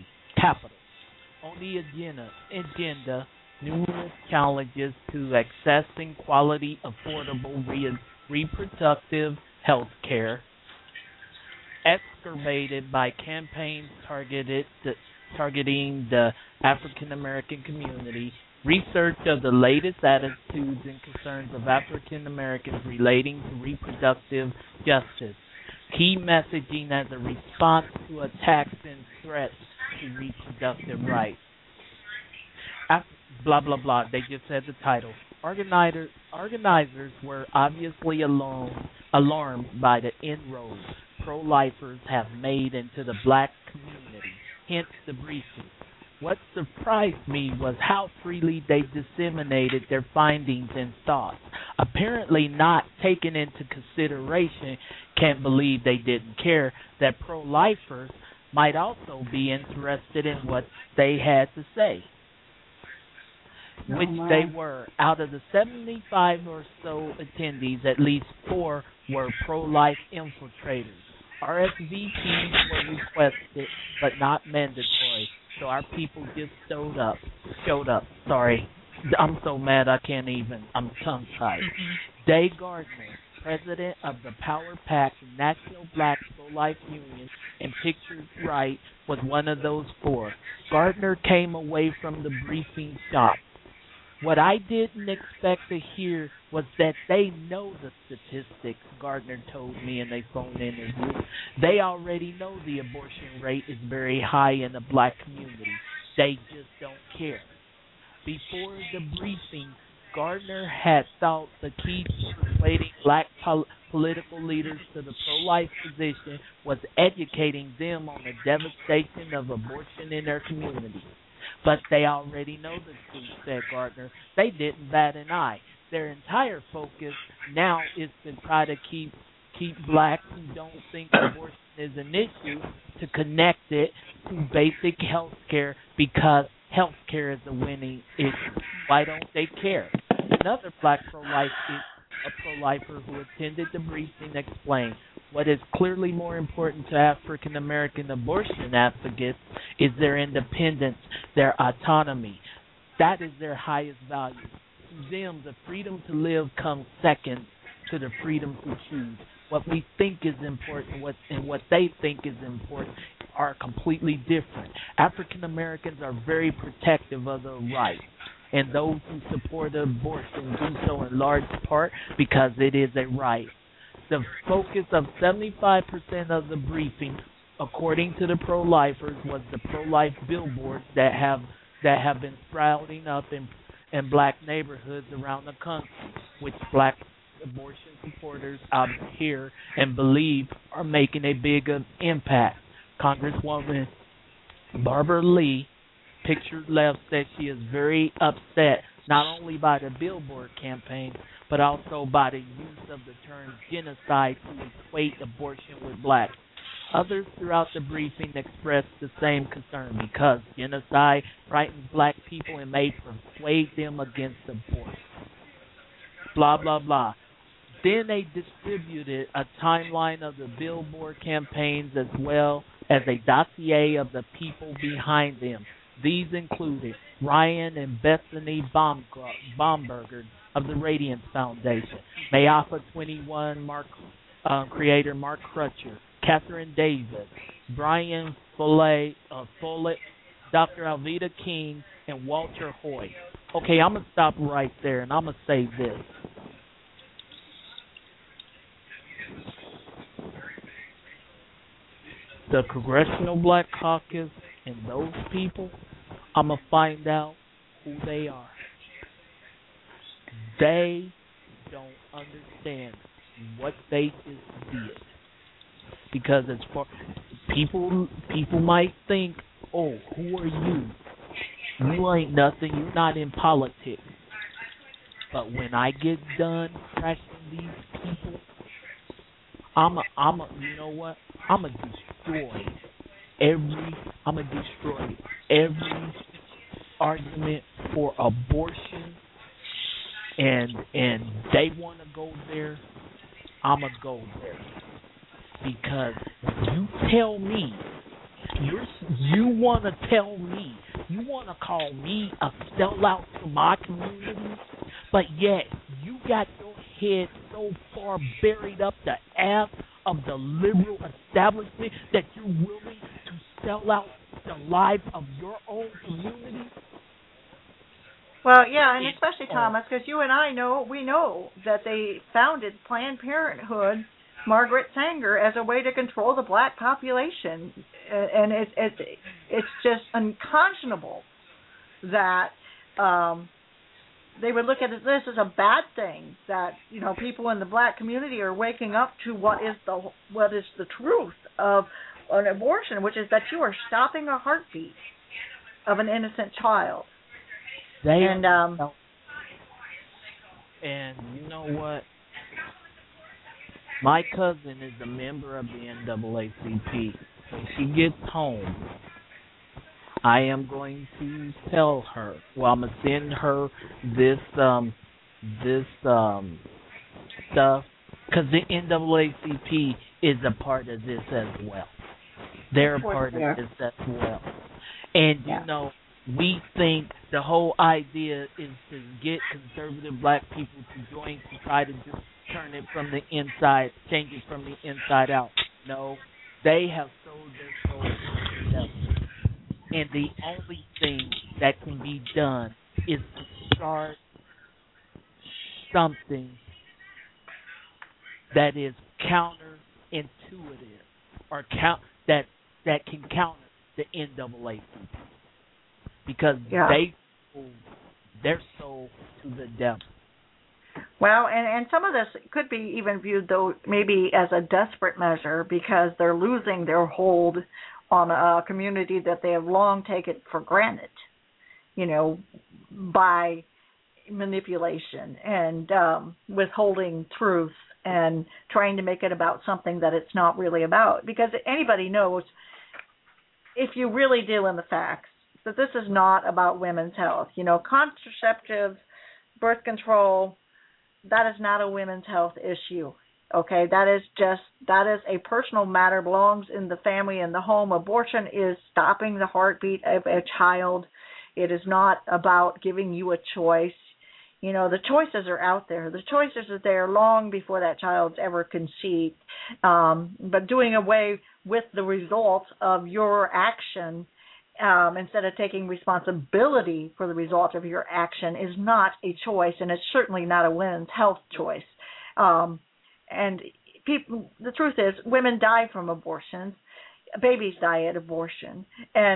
On the agenda, numerous challenges to accessing quality, affordable reproductive health care, excavated by campaigns targeting the African American community, research of the latest attitudes and concerns of African Americans relating to reproductive justice, key messaging as a response to attacks and threats to reproductive rights. Blah, blah, blah. They just said the title. Organizers were obviously alarmed by the inroads pro-lifers have made into the black community, hence the briefing. What surprised me was how freely they disseminated their findings and thoughts. Apparently not taken into consideration, can't believe they didn't care, that pro-lifers might also be interested in what they had to say. Which they were. Out of the 75 or so attendees, at least 4 were pro-life infiltrators. RSVPs were requested, but not mandatory. So our people just showed up. Sorry. I'm so mad I can't even. I'm tongue-tied. Day Gardner, president of the Power Pack National Black Pro-Life Union and Pictures Right, was one of those 4. Gardner came away from the briefing shocked. What I didn't expect to hear was that they know the statistics, Gardner told me in a phone interview. They already know the abortion rate is very high in the black community. They just don't care. Before the briefing, Gardner had thought the key to persuading black political leaders to the pro-life position was educating them on the devastation of abortion in their community. But they already know the truth, said Gardner. They didn't bat an eye. Their entire focus now is to try to keep blacks who don't think abortion is an issue to connect it to basic health care, because health care is a winning issue. Why don't they care? Another black pro-lifer who attended the briefing explained, what is clearly more important to African American abortion advocates is their independence, their autonomy. That is their highest value. To them, the freedom to live comes second to the freedom to choose. What we think is important and what they think is important are completely different. African Americans are very protective of their rights, and those who support abortion do so in large part because it is a right. The focus of 75% of the briefing, according to the pro-lifers, was the pro-life billboards that have been sprouting up in black neighborhoods around the country, which black abortion supporters out here and believe are making a big impact. Congresswoman Barbara Lee, pictured left, said she is very upset not only by the billboard campaign, but also by the use of the term genocide to equate abortion with black. Others throughout the briefing expressed the same concern because genocide frightens black people and may persuade them against abortion. Blah, blah, blah. Then they distributed a timeline of the billboard campaigns as well as a dossier of the people behind them. These included Ryan and Bethany Baumberger of the Radiance Foundation, Mayapha 21 creator Mark Crutcher, Catherine Davis, Brian Follett, Dr. Alveda King, and Walter Hoyt. Okay, I'm going to stop right there, and I'm going to say this. The Congressional Black Caucus and those people, I'm going to find out who they are. They don't understand what they just did. Because as far people might think, oh, who are you? You ain't nothing. You're not in politics. But when I get done crashing these people, you know what? I'm gonna destroy every argument for abortion, and they want to go there. I'm gonna go there. Because you tell me, you want to tell me, you want to call me a sellout to my community, but yet you got your head so far buried up the ass of the liberal establishment that you're willing to sell out the lives of your own community? Well, yeah, and especially, Thomas, because you and I know that they founded Planned Parenthood, Margaret Sanger, as a way to control the black population, and it's just unconscionable that they would look at this as a bad thing, that people in the black community are waking up to what is the truth of an abortion, which is that you are stopping a heartbeat of an innocent child. And you know what? My cousin is a member of the NAACP. When she gets home, I am going to tell her. Well, I'm gonna send her this stuff, because the NAACP is a part of this as well. They're a part of this as well. And we think the whole idea is to get conservative black people to join to try to just turn it from the inside, change it from the inside out. No, they have sold their soul to the devil. And the only thing that can be done is to start something that is counterintuitive, or that can counter the NAACP. Because they sold their soul to the devil. Well, and some of this could be even viewed, though, maybe as a desperate measure, because they're losing their hold on a community that they have long taken for granted, by manipulation and withholding truth and trying to make it about something that it's not really about. Because anybody knows, if you really deal in the facts, that this is not about women's health. Contraceptive, birth control, that is not a women's health issue. Okay, that is a personal matter, belongs in the family and the home. Abortion is stopping the heartbeat of a child. It is not about giving you a choice. The choices are out there. The choices are there long before that child's ever conceived. But doing away with the results of your action, instead of taking responsibility for the result of your action, is not a choice, and it's certainly not a women's health choice. And the truth is, women die from abortions, babies die at abortion, and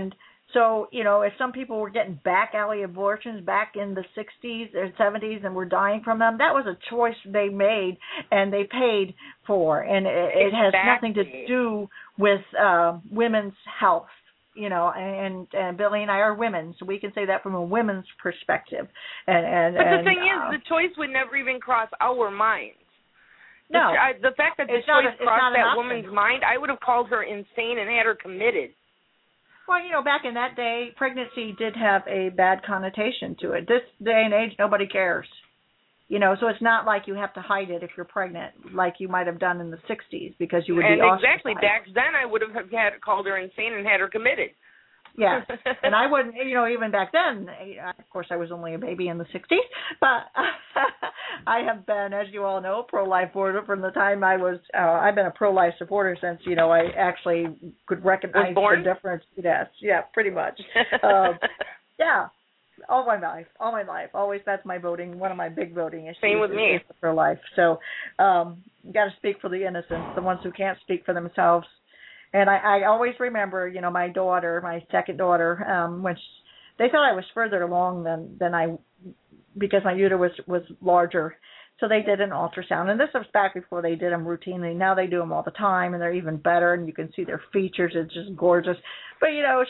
So, if some people were getting back alley abortions back in the 60s or 70s and were dying from them, that was a choice they made and they paid for. And it has nothing to do with women's health, and Billy and I are women, so we can say that from a women's perspective. But the thing is, the choice would never even cross our minds. No. The fact that the choice crossed that woman's mind, I would have called her insane and had her committed. Well, back in that day, pregnancy did have a bad connotation to it. This day and age, nobody cares. So it's not like you have to hide it if you're pregnant, like you might have done in the 60s, because you would be ostracized. Exactly. Back then, I would have called her insane and had her committed. Yeah, and I wouldn't, even back then, of course I was only a baby in the 60s, but I have been, as you all know, pro-life supporter from the time I've been a pro-life supporter since, I actually could recognize the difference. Yes, yeah, pretty much. Yeah, all my life, always that's my voting, one of my big voting issues. Same with me. Is pro-life, so you got to speak for the innocent, the ones who can't speak for themselves. And I always remember, my daughter, my second daughter, when they thought I was further along than I, because my uterus was larger. So they did an ultrasound. And this was back before they did them routinely. Now they do them all the time, and they're even better, and you can see their features. It's just gorgeous. But,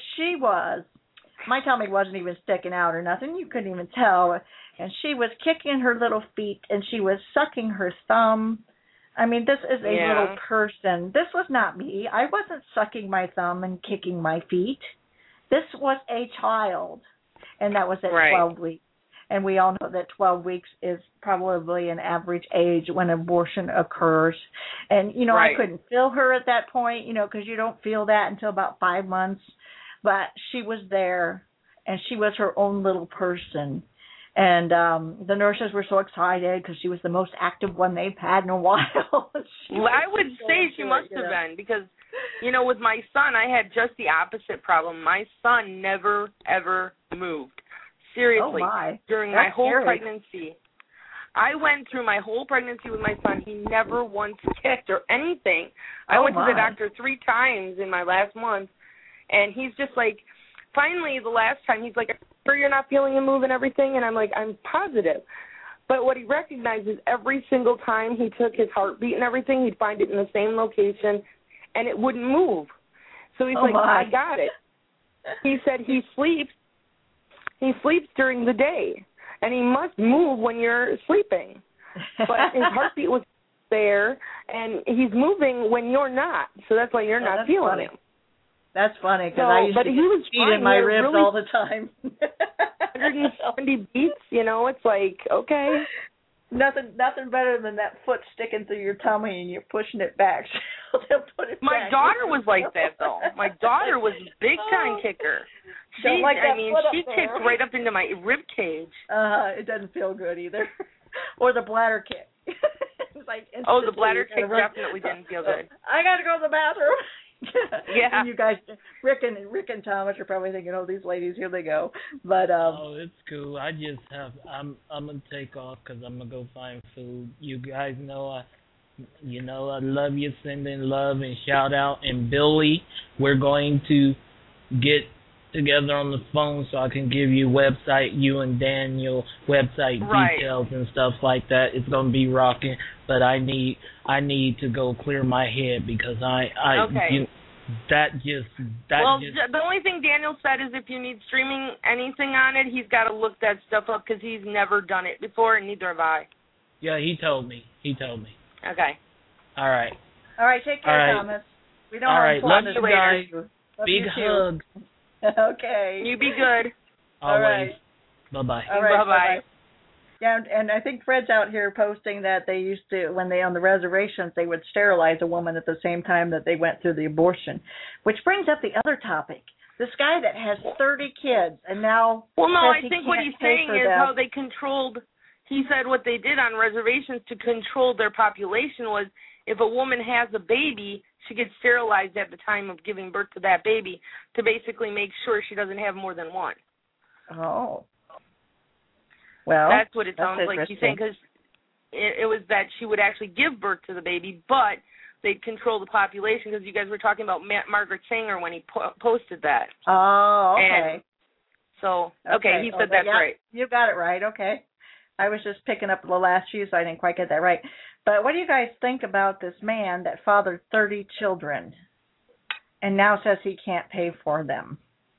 my tummy wasn't even sticking out or nothing. You couldn't even tell. And she was kicking her little feet, and she was sucking her thumb. I mean, this is a little person. This was not me. I wasn't sucking my thumb and kicking my feet. This was a child, and that was at 12 weeks. And we all know that 12 weeks is probably an average age when abortion occurs. And, I couldn't feel her at that point, because you don't feel that until about 5 months. But she was there, and she was her own little person. And the nurses were so excited because she was the most active one they've had in a while. I would say she must have been because, with my son, I had just the opposite problem. My son never, ever moved. Seriously. Oh my. During my whole pregnancy. I went through my whole pregnancy with my son. He never once kicked or anything. I went to the doctor 3 times in my last month, and he's just like, finally, the last time, he's like, "Are you sure you're not feeling him move and everything?" And I'm like, "I'm positive." But what he recognizes every single time he took his heartbeat and everything, he'd find it in the same location, and it wouldn't move. So he's like, "I got it." He said he sleeps. He sleeps during the day, and he must move when you're sleeping. But his heartbeat was there, and he's moving when you're not. So that's why you're not feeling him. That's funny because I used to get feet in my ribs all the time. 170 beats, it's like, okay. Nothing better than that foot sticking through your tummy and you're pushing it back. So they'll put it My back. daughter was like that, though. My daughter was a big-time kicker. She kicked right up into my rib cage. It doesn't feel good either. Or the bladder kick. It's like the bladder kick definitely didn't feel good. I got to go to the bathroom. Yeah. And you guys, Rick and Thomas are probably thinking, "Oh, these ladies, here they go." But it's cool. I'm gonna take off because I'm gonna go find food. You guys know I love you. Sending love and shout out. And Billy, we're going to get together on the phone so I can give you you and Daniel website details and stuff like that. It's gonna be rocking, but I need to go clear my head because the only thing Daniel said is if you need streaming anything on it, he's got to look that stuff up because he's never done it before, and neither have I. Yeah, he told me. Okay. All right. Take care, Thomas. We don't have love you later. guys. Big hugs. Okay. You be good. Always. Right. Bye-bye. All right, bye-bye. Yeah, and I think Fred's out here posting that they used to, when they on the reservations, they would sterilize a woman at the same time that they went through the abortion, which brings up the other topic. This guy that has 30 kids and now I think what he's saying is how they controlled. He said what they did on reservations to control their population was if a woman has a baby, she gets sterilized at the time of giving birth to that baby to basically make sure she doesn't have more than one. Oh. Well, that's what it sounds like he's saying, because it was that she would actually give birth to the baby, but they'd control the population, because you guys were talking about Margaret Sanger when he posted that. Oh, okay. And so, okay, he said that's right. You got it right, okay. I was just picking up the last few, so I didn't quite get that right. But what do you guys think about this man that fathered 30 children and now says he can't pay for them?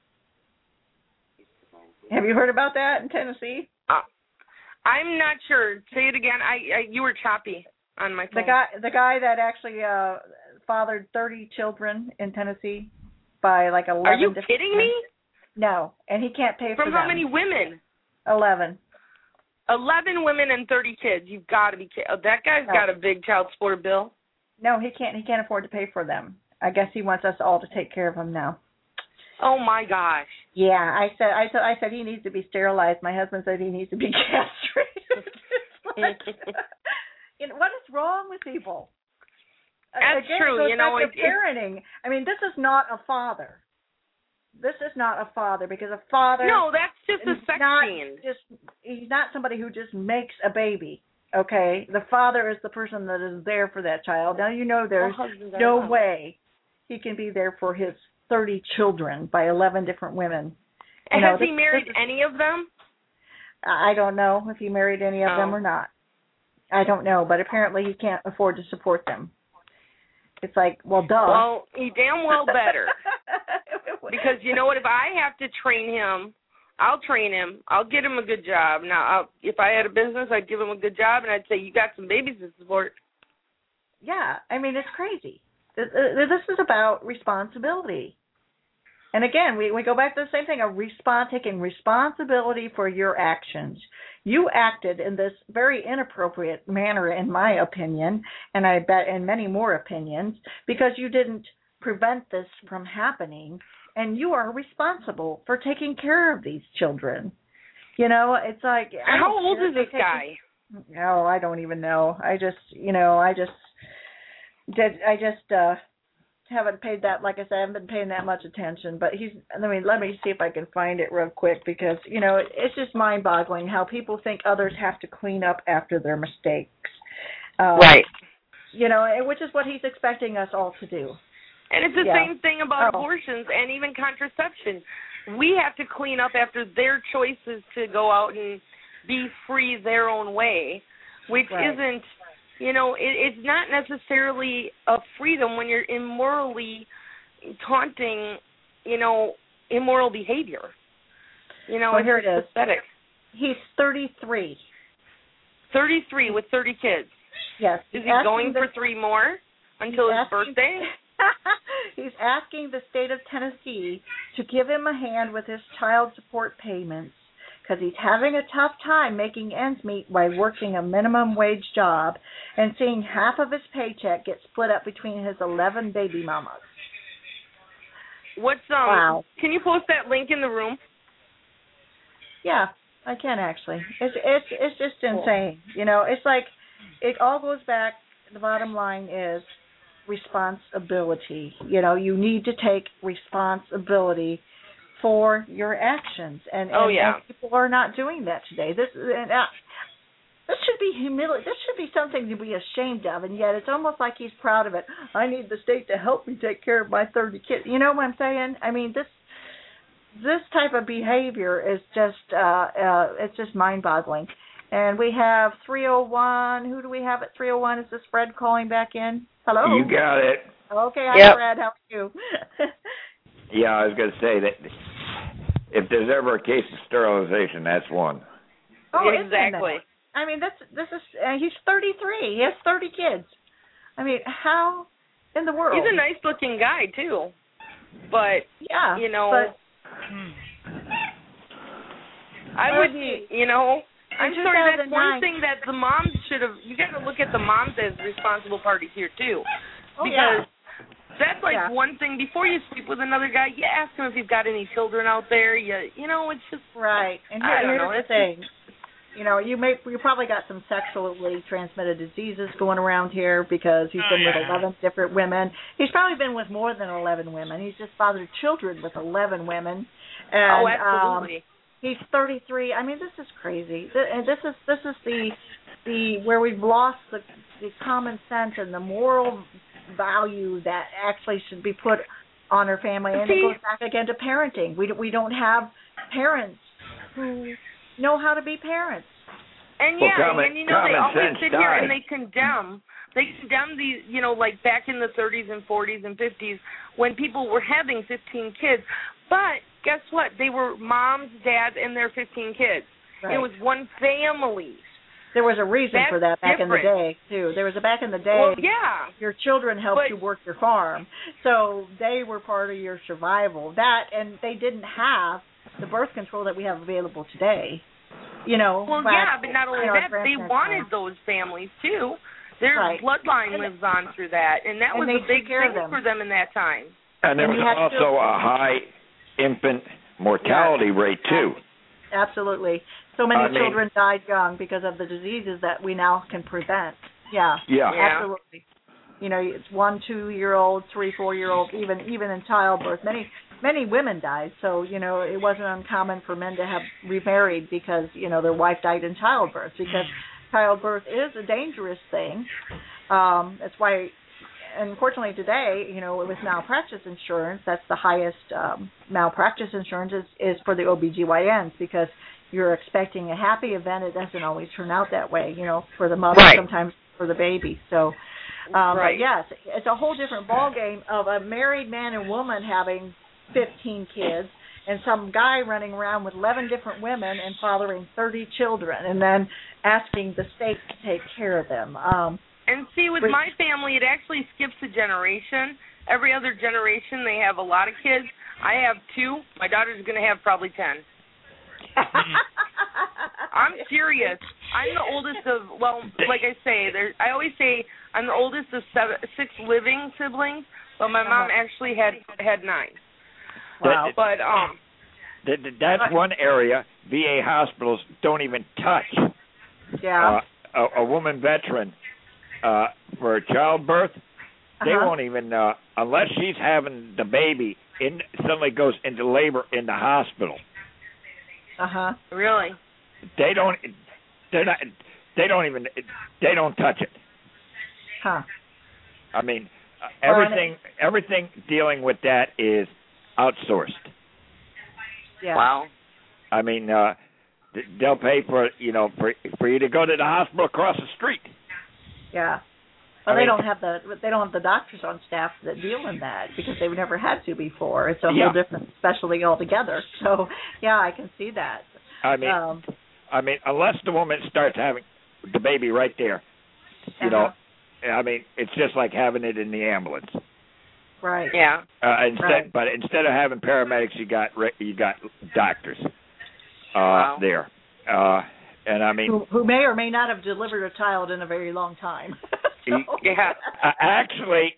Have you heard about that in Tennessee? I'm not sure. Say it again. You were choppy on my phone. The guy that actually fathered 30 children in Tennessee by like 11. Are you kidding me? No, and he can't pay for them. From how many women? 11. 11 women and 30 kids. You've got to be kidding. Oh, that guy's got a big child support bill. No, he can't. He can't afford to pay for them. I guess he wants us all to take care of him now. Oh my gosh. Yeah, I said he needs to be sterilized. My husband said he needs to be castrated. Like, what is wrong with people? That's Again, true. It goes back to parenting. I mean, this is not a father. This is not a father, because a father. No, that's just a sex scene. He's not somebody who just makes a baby. Okay, the father is the person that is there for that child. Now you know there's no way he can be there for his 30 children by 11 different women. And has he married any of them? I don't know if he married any of them or not. I don't know, but apparently he can't afford to support them. It's like, well, duh. Well, he damn well better. Because you know what? If I have to train him, I'll train him. I'll get him a good job. Now, if I had a business, I'd give him a good job, and I'd say, you got some babies to support. Yeah, I mean, it's crazy. This is about responsibility. And again, we go back to the same thing, taking responsibility for your actions. You acted in this very inappropriate manner, in my opinion, and I bet in many more opinions, because you didn't prevent this from happening, and you are responsible for taking care of these children. You know, it's like... How old is this guy? Oh, I don't even know. I just haven't paid that, like I said, I haven't been paying that much attention, but let me see if I can find it real quick, because, you know, it's just mind-boggling how people think others have to clean up after their mistakes. Right. You know, which is what he's expecting us all to do. And it's the same thing about abortions and even contraception. We have to clean up after their choices to go out and be free their own way, which isn't, you know, it's not necessarily a freedom when you're immorally taunting, you know, immoral behavior. You know, well, here it is. Pathetic. He's 33. 33 with 30 kids. Yes. Is he going for 3 more until his birthday? He's asking the state of Tennessee to give him a hand with his child support payments, because he's having a tough time making ends meet by working a minimum wage job and seeing half of his paycheck get split up between his 11 baby mamas. What's Wow. Can you post that link in the room? Yeah, I can actually. It's just insane. You know, it's like it all goes back. The bottom line is responsibility. You know, you need to take responsibility for your actions, and people are not doing that today. This should be humility. This should be something to be ashamed of, and yet it's almost like he's proud of it. I need the state to help me take care of my 30 kids. You know what I'm saying? I mean, this type of behavior is just it's just mind-boggling. And we have 301. Who do we have at 301? Is this Fred calling back in? Hello. You got it. Okay, hi Fred. How are you? Yeah, I was going to say that if there's ever a case of sterilization, that's one. Oh, exactly. I mean, this is he's 33. He has 30 kids. I mean, how in the world? He's a nice-looking guy too, but you know, I wouldn't. You know, I'm sorry. That's one thing that the moms should have. You got to look at the moms as responsible parties here too, because. That's like one thing. Before you sleep with another guy, you ask him if he's got any children out there. You know, it's just right. And here's the thing. You know, you probably got some sexually transmitted diseases going around here because he's been with 11 different women. He's probably been with more than 11 women. He's just fathered children with 11 women. And, absolutely. He's 33. I mean, this is crazy. And this is the where we've lost the common sense and the moral value that actually should be put on our family. And it goes back again to parenting. We don't have parents who know how to be parents. And they always sit here and they condemn these, like back in the 30s and 40s and 50s when people were having 15 kids. But guess what? They were moms, dads, and their 15 kids. Right. It was one family. There was a reason for that back in the day, too. There was back in the day, well, yeah. Your children helped you work your farm. So they were part of your survival. And they didn't have the birth control that we have available today. But not only that, they wanted those families, too. Their bloodline lives on through that, and that was a big thing for them in that time. And there was also a high infant mortality rate, too. Absolutely. So many children died young because of the diseases that we now can prevent. Yeah. Absolutely. It's 1, 2-year-olds, 3, 4-year-olds, even in childbirth. Many women died. So, it wasn't uncommon for men to have remarried because, their wife died in childbirth, because childbirth is a dangerous thing. That's why, unfortunately today, with malpractice insurance, that's the highest malpractice insurance is for the OBGYNs, because you're expecting a happy event. It doesn't always turn out that way, for the mother, sometimes for the baby. So, but yes, it's a whole different ballgame of a married man and woman having 15 kids and some guy running around with 11 different women and fathering 30 children and then asking the state to take care of them. And see, with my family, it actually skips a generation. Every other generation, they have a lot of kids. I have 2. My daughter's going to have probably 10. I'm serious. I'm the oldest of, like I say, I always say I'm the oldest of 6 living siblings, but my mom actually had 9. Wow. But that's one area VA hospitals don't even touch. Yeah. A woman veteran for childbirth, they won't even unless she's having the baby suddenly goes into labor in the hospital. Really? They don't touch it. Huh. I mean, everything dealing with that is outsourced. Yeah. Wow. I mean, they'll pay for for you to go to the hospital across the street. Yeah. Well, they don't have the doctors on staff that deal in that because they've never had to before. It's a whole different specialty altogether. So, yeah, I can see that. I mean, unless the woman starts having the baby right there, I mean, it's just like having it in the ambulance. Right. Yeah. But instead of having paramedics, you got doctors there. And I mean, who may or may not have delivered a child in a very long time. Actually,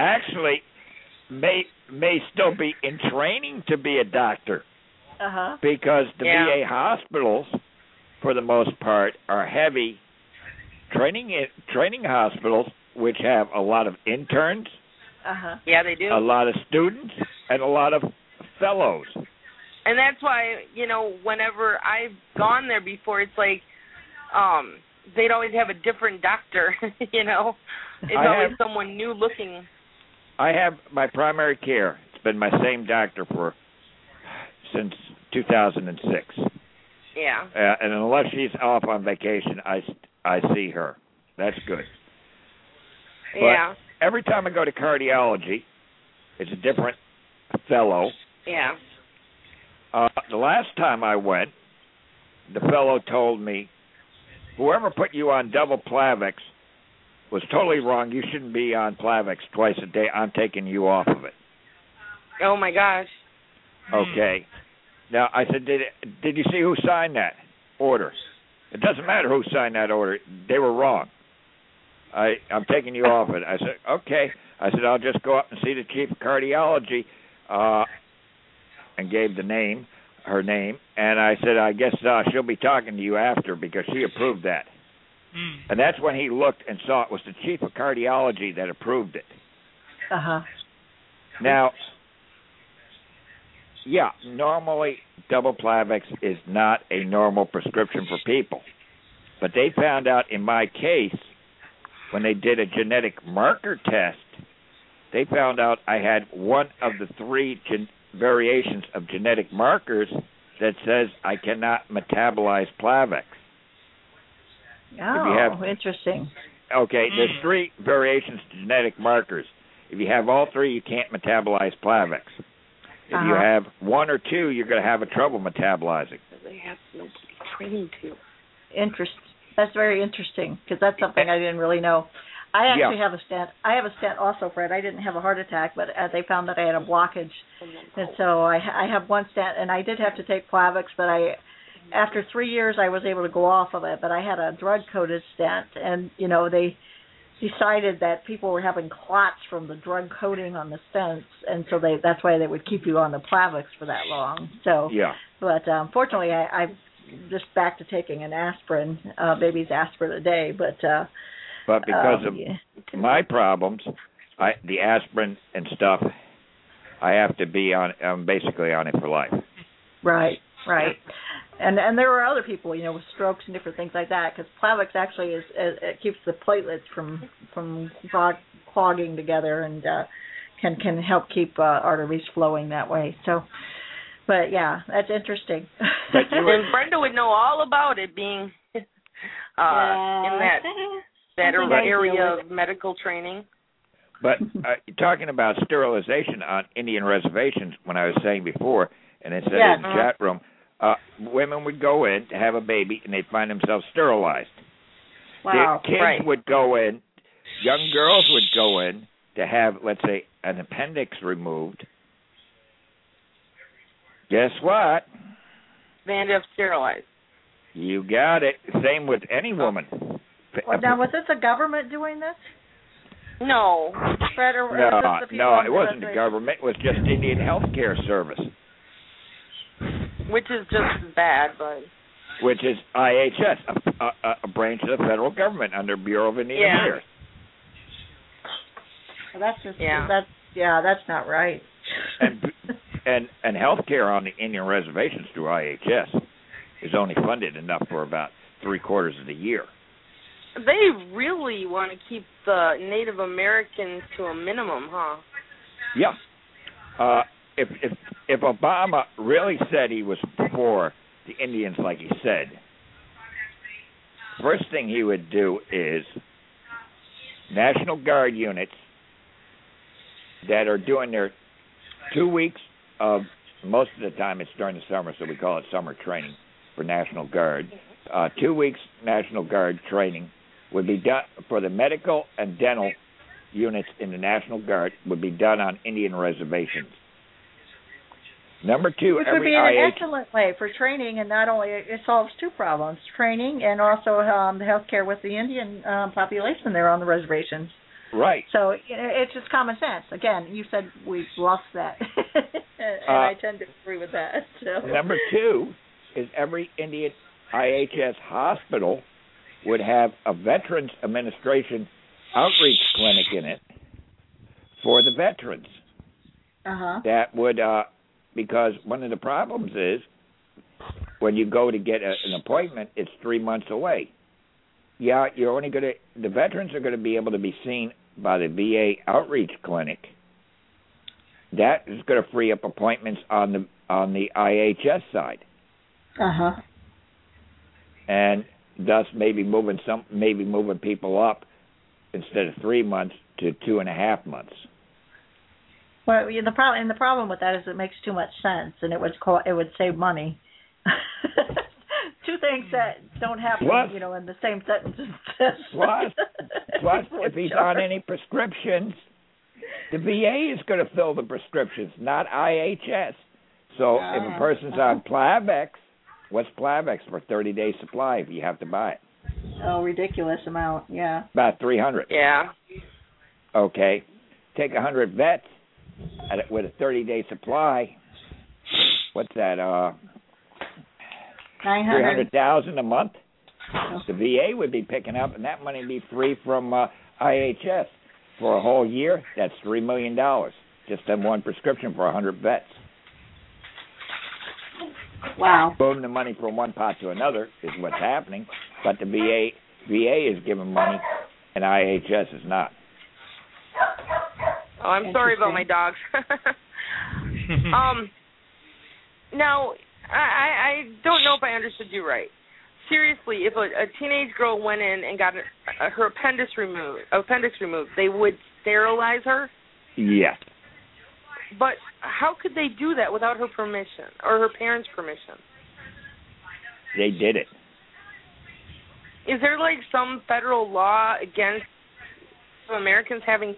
may still be in training to be a doctor. Because the VA hospitals, for the most part, are heavy training hospitals, which have a lot of interns. Yeah, they do. A lot of students and a lot of fellows. And that's why, whenever I've gone there before, it's like they'd always have a different doctor, It's always someone new looking. I have my primary care. It's been my same doctor since 2006. Yeah. And unless she's off on vacation, I see her. That's good. But every time I go to cardiology, it's a different fellow. Yeah. The last time I went, the fellow told me, whoever put you on double Plavix was totally wrong. You shouldn't be on Plavix twice a day. I'm taking you off of it. Oh, my gosh. Okay. Now, I said, did you see who signed that order? It doesn't matter who signed that order. They were wrong. I'm taking you off it. I said, okay. I said, I'll just go up and see the chief of cardiology, and gave her name. And I said, I guess she'll be talking to you after because she approved that. And that's when he looked and saw it was the chief of cardiology that approved it. Now, normally double Plavix is not a normal prescription for people. But they found out in my case, when they did a genetic marker test, they found out I had one of the three variations of genetic markers that says I cannot metabolize Plavix. Oh, interesting. Okay, there's three variations to genetic markers. If you have all three, you can't metabolize Plavix. If you have one or two, you're going to have trouble metabolizing. They have nobody training to. Interesting. That's very interesting because that's something I didn't really know. I actually have a stent. I have a stent also, Fred. I didn't have a heart attack, but they found that I had a blockage, and so I have one stent, and I did have to take Plavix, but after 3 years I was able to go off of it. But I had a drug-coated stent, and they decided that people were having clots from the drug coating on the stents, and so that's why they would keep you on the Plavix for that long. So, but fortunately, I'm just back to taking an aspirin, baby's aspirin a day. But because of my problems, the aspirin and stuff, I have to be on. I'm basically on it for life. Right. And there were other people, with strokes and different things like that, because Plavix actually it keeps the platelets from clogging together and can help keep arteries flowing that way. So, but yeah, that's interesting. And Brenda would know all about it, being in that area of medical training. But talking about sterilization on Indian reservations, when I was saying before, and it said in the chat room. Women would go in to have a baby, and they'd find themselves sterilized. Wow. Their kids would go in, young girls would go in to have, let's say, an appendix removed. Guess what? They end up sterilized. You got it. Same with any woman. Well, now, was this the government doing this? No. Fred, no, it wasn't the government. It was just Indian Healthcare Service. Which is just as bad, but... Which is IHS, a branch of the federal government under Bureau of Indian Affairs. Well, that's just that's not right. and healthcare on the Indian reservations through IHS is only funded enough for about 3/4 of the year. They really want to keep the Native Americans to a minimum, huh? Yeah. If Obama really said he was for the Indians like he said, first thing he would do is National Guard units that are doing their 2 weeks of, most of the time it's during the summer, so we call it summer training for National Guard. 2 weeks National Guard training would be done for the medical and dental units in the National Guard would be done on Indian reservations. Number two, which would be an excellent way for training, and not only it solves two problems: training and also the health care with the Indian population there on the reservations. Right. So it's just common sense. Again, you said we've lost that, and I tend to agree with that. So. Number two is every Indian IHS hospital would have a Veterans Administration outreach clinic in it for the veterans. That would... because one of the problems is when you go to get an appointment, it's 3 months away. Yeah, the veterans are going to be able to be seen by the VA outreach clinic. That is going to free up appointments on the IHS side. And thus maybe moving people up instead of 3 months to 2.5 months. Well, the problem with that is it makes too much sense, and it would save money. Two things that don't happen, in the same sentence. Plus, if he's on any prescriptions, the VA is going to fill the prescriptions, not IHS. So if a person's on Plavix, what's Plavix for 30-day supply if you have to buy it? Oh, ridiculous amount, yeah. About 300. Yeah. Okay. Take 100 vets. With a 30-day supply, what's that? 300,000 a month. The VA would be picking up, and that money would be free from IHS for a whole year. That's $3 million just on one prescription for 100 vets. Wow! Boom, the money from one pot to another is what's happening, but the VA is giving money, and IHS is not. Oh, I'm sorry about my dogs. Now, I don't know if I understood you right. Seriously, if a teenage girl went in and got her appendix removed, they would sterilize her? Yes. But how could they do that without her permission or her parents' permission? They did it. Is there like some federal law against Americans having?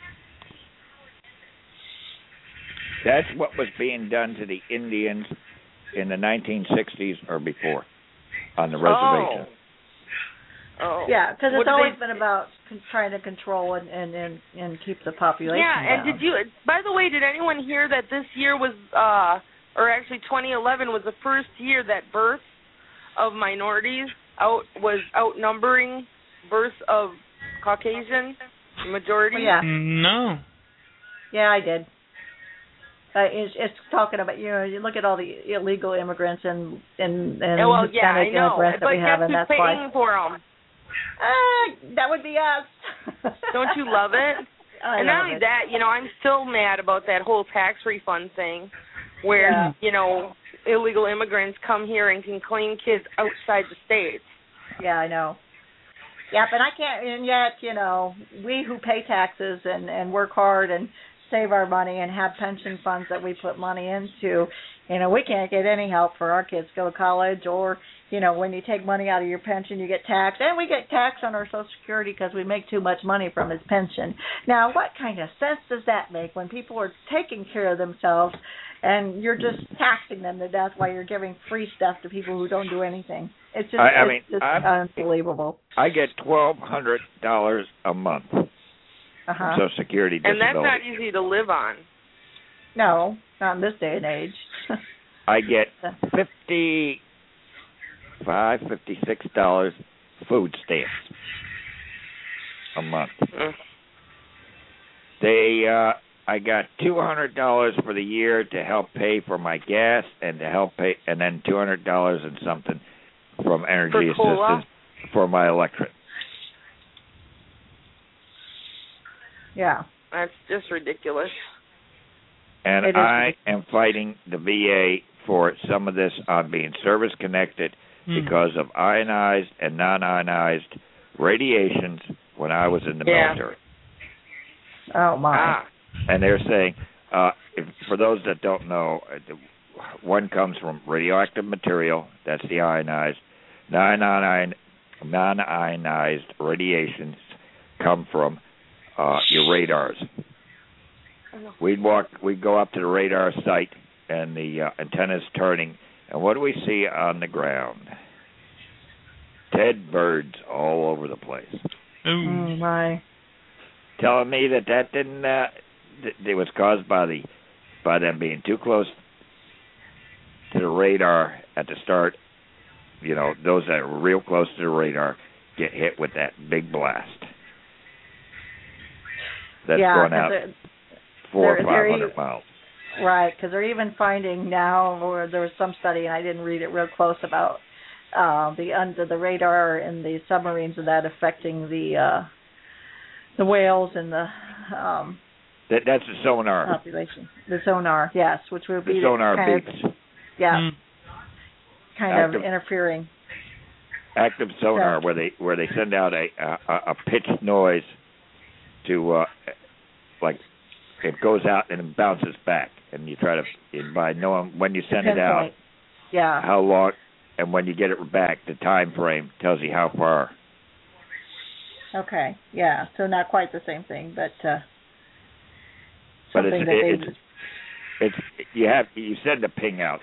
That's what was being done to the Indians in the 1960s or before on the reservation. Oh. Yeah, because it's always been about trying to control and keep the population down. Yeah, and by the way, did anyone hear that this year was, or actually 2011 was the first year that births of minorities was outnumbering births of Caucasian majority? Yeah. No. Yeah, I did. It's talking about, you look at all the illegal immigrants and Hispanic immigrants that we have, and that's why. But guess who's paying for them? That would be us. Don't you love it? And not only that, I'm still mad about that whole tax refund thing where, illegal immigrants come here and can claim kids outside the States. Yeah, I know. Yeah, but I can't, and yet, we who pay taxes and work hard and save our money and have pension funds that we put money into, we can't get any help for our kids to go to college, or, when you take money out of your pension, you get taxed, and we get taxed on our Social Security because we make too much money from his pension. Now, what kind of sense does that make when people are taking care of themselves and you're just taxing them to death while you're giving free stuff to people who don't do anything? It's just, unbelievable. I get $1,200 a month. Uh-huh. Social Security disability. And that's not easy to live on. No, not in this day and age. I get $56 food stamps a month. I got $200 for the year to help pay for my gas and then $200 and something from energy assistance for my electric. Yeah. That's just ridiculous. And I am fighting the VA for some of this on being service-connected because of ionized and non-ionized radiations when I was in the military. Oh, my. And they're saying, for those that don't know, one comes from radioactive material, that's the ionized. Non-ionized radiations come from your radars. We'd go up to the radar site, and the antenna's turning, and what do we see on the ground? Dead birds all over the place. Oh my! Telling me that didn't it was caused by them being too close to the radar at the start. Those that are real close to the radar get hit with that big blast. That's going out 400 or 500 miles. Right, because they're even finding now, or there was some study, and I didn't read it real close, about the under the radar in the submarines and that affecting the whales and the that's the sonar population. The sonar, yes, which would be the sonar beeps. Kind of interfering. Active sonar, where they send out a pitched noise to like it goes out and it bounces back, and you try to by knowing when you send it out, how long, and when you get it back, the time frame tells you how far. Okay, yeah, so not quite the same thing, but you send a ping out.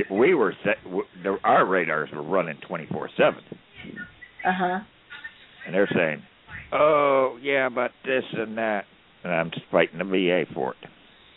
Our radars were running 24/7. And they're saying, "Oh, yeah, but this and that," and I'm just fighting the VA for it.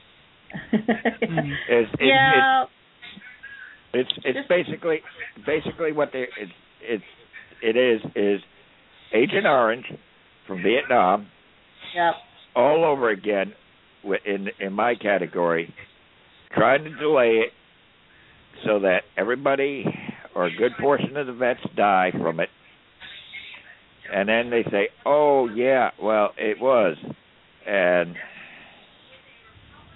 It's basically what it is Agent Orange from Vietnam. Yep. All over again in my category, trying to delay it so that everybody or a good portion of the vets die from it. And then they say, "Oh, yeah, well, it was." And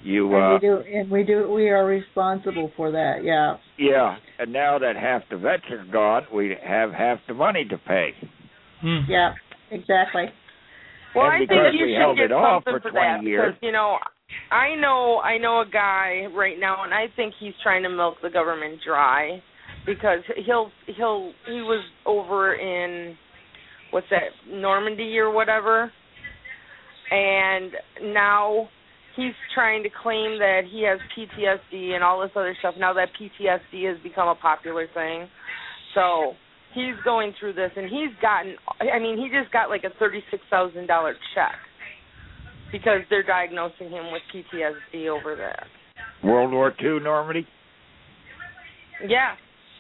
We are responsible for that. Yeah. Yeah, and now that half the vets are gone, we have half the money to pay. Yeah, exactly. Well, and I because think you we should held get it off something for for that 20 years. because I know a guy right now, and I think he's trying to milk the government dry because he was over in what's that, Normandy or whatever, and now he's trying to claim that he has PTSD and all this other stuff now that PTSD has become a popular thing. So he's going through this, and he just got like a $36,000 check because they're diagnosing him with PTSD over there. World War II, Normandy? Yeah.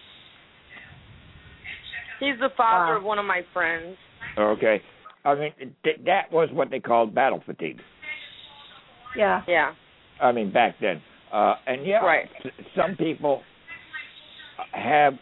He's the father of one of my friends. Okay. I mean, that was what they called battle fatigue. Yeah. Yeah. I mean, back then. And right. Some people have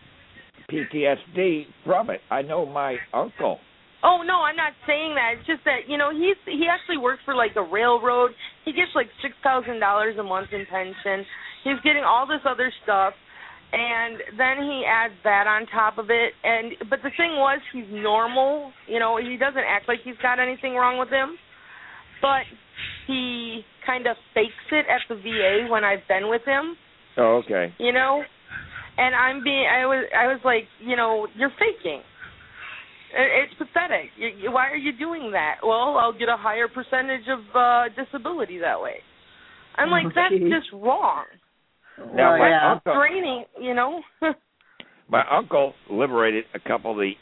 PTSD from it. I know my uncle. Oh, no, I'm not saying that. It's just that, he actually works for, like, the railroad. He gets, like, $6,000 a month in pension. He's getting all this other stuff. And then he adds that on top of it. But the thing was, he's normal. He doesn't act like he's got anything wrong with him. But he kind of fakes it at the VA when I've been with him. Oh, okay. And I was like, you're faking. It's pathetic. Why are you doing that? Well, I'll get a higher percentage of disability that way. I'm like, that's just wrong. Now, my uncle, draining, my uncle liberated a couple of the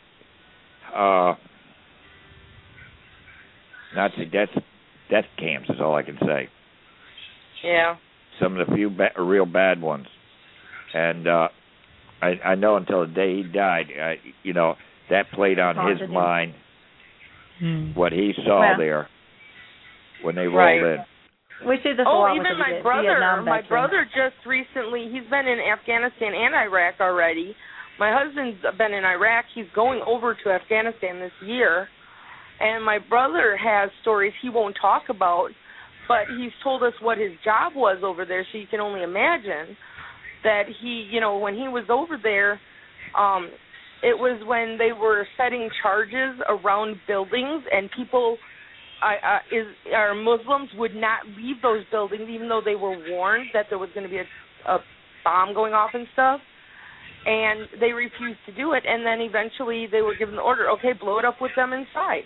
Nazi death camps is all I can say. Yeah. Some of the few real bad ones. And I know until the day he died, that played on his mind what he saw there when they rolled in. We see this a lot with even the my brother. Vietnam My veterans. brother just recently, he's been in Afghanistan and Iraq already. My husband's been in Iraq. He's going over to Afghanistan this year. And my brother has stories he won't talk about, but he's told us what his job was over there, so you can only imagine that he, when he was over there, it was when they were setting charges around buildings and people Muslims would not leave those buildings even though they were warned that there was going to be a bomb going off and stuff, and they refused to do it, and then eventually they were given the order, okay, blow it up with them inside.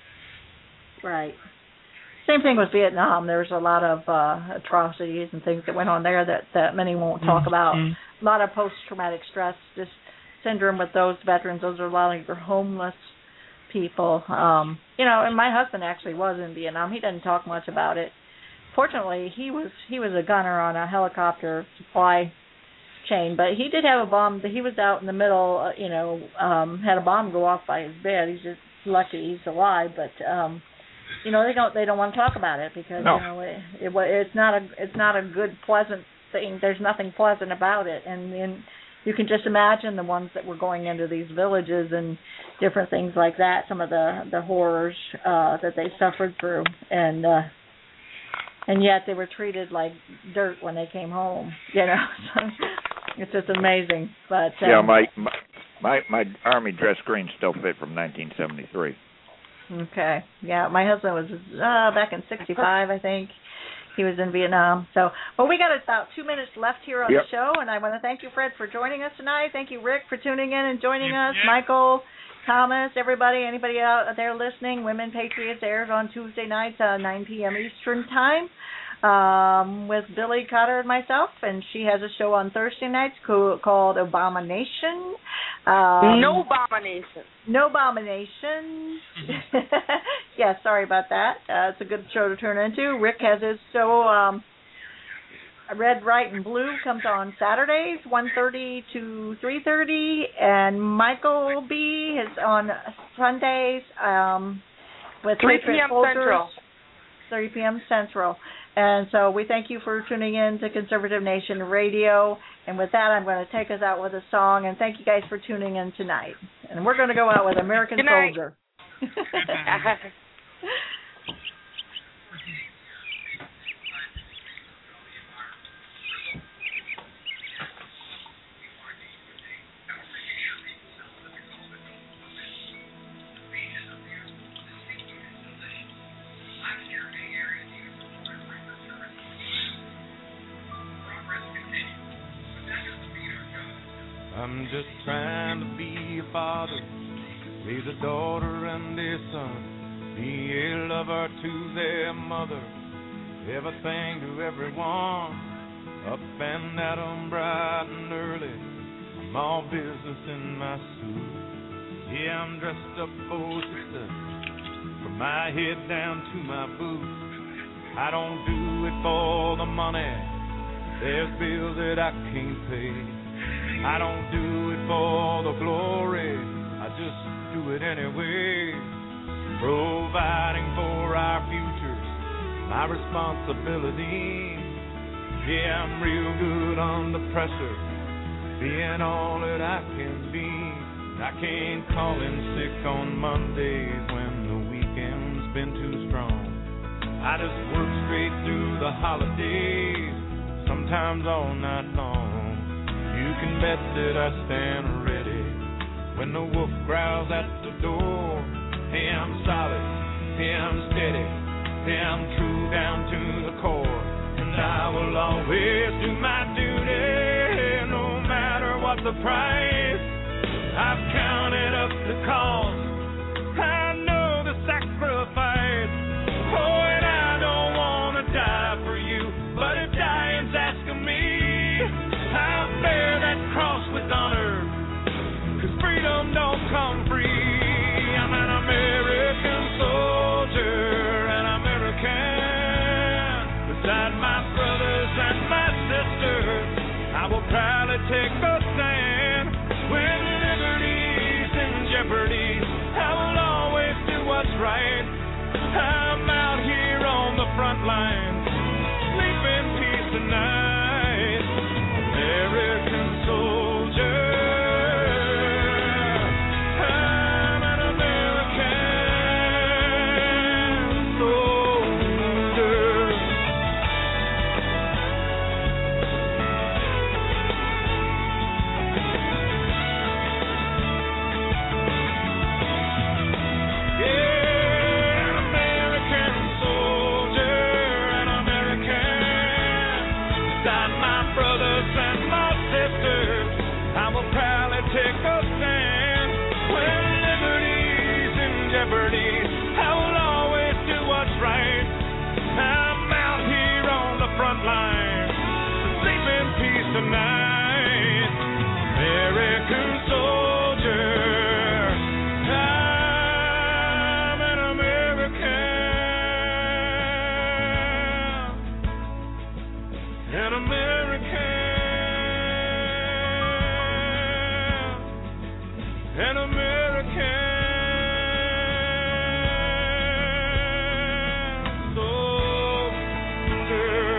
Right. Same thing with Vietnam. There was a lot of atrocities and things that went on there that many won't talk about. A lot of post-traumatic stress syndrome with those veterans. Those are a lot of your homeless people. And my husband actually was in Vietnam. He doesn't talk much about it. Fortunately, he was a gunner on a helicopter supply chain, but he did have a bomb. He was out in the middle, had a bomb go off by his bed. He's just lucky he's alive, but they don't want to talk about it because it's not a good pleasant thing. There's nothing pleasant about it, and you can just imagine the ones that were going into these villages and different things like that, some of the horrors that they suffered through, and yet they were treated like dirt when they came home. So it's just amazing. But my army dress green still fit from 1973. Okay. Yeah, my husband was back in '65, I think. He was in Vietnam. So, we got about 2 minutes left here on the show, and I want to thank you, Fred, for joining us tonight. Thank you, Rick, for tuning in and joining us. Michael, Thomas, anybody out there listening. Women Patriots airs on Tuesday nights, 9 p.m. Eastern Time, with Billy Cotter and myself, and she has a show on Thursday nights called Abomination. No Abomination. No Abomination. Yeah, sorry about that. It's a good show to turn into. Rick has his show, Red, Right, and Blue, comes on Saturdays, 1:30 to 3:30, and Michael B. is on Sundays with 3 p.m. Central. 3 p.m. Central. And so we thank you for tuning in to Conservative Nation Radio. And with that, I'm going to take us out with a song. And thank you guys for tuning in tonight. And we're going to go out with American Soldier. just trying to be a father, raise a daughter and a son, be a lover to their mother, everything to everyone, up and at 'em bright and early, I'm all business in my suit. Yeah, I'm dressed up for success, from my head down to my boots. I don't do it for the money, there's bills that I can't pay. I don't do it for the glory, I just do it anyway. Providing for our futures, my responsibility. Yeah, I'm real good under pressure, being all that I can be. I can't call in sick on Mondays when the weekend's been too strong. I just work straight through the holidays, sometimes all night long. You can bet that I stand ready when the wolf growls at the door. Hey, I'm solid, hey, I'm steady, hey, I'm true down to the core. And I will always do my duty, no matter what the price. I've counted up the cost, I know the sacrifice. Oh, and I don't want to die for you, but if dying's asking me, I'll bear that cross with honor, 'cause freedom don't come free. I'm an American soldier, an American. Beside my brothers and my sisters, I will proudly take a stand. When liberty's in jeopardy, I will always do what's right. I'm out here on the front lines, sleep in peace tonight. American soldier, I'm an American soldier. Take a stand when liberty's in jeopardy. I will always do what's right. I'm out here on the front line, sleep in peace tonight. American soldier, I'm an American, an American. An American soldier.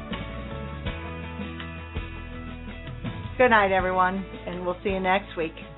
Good night, everyone, and we'll see you next week.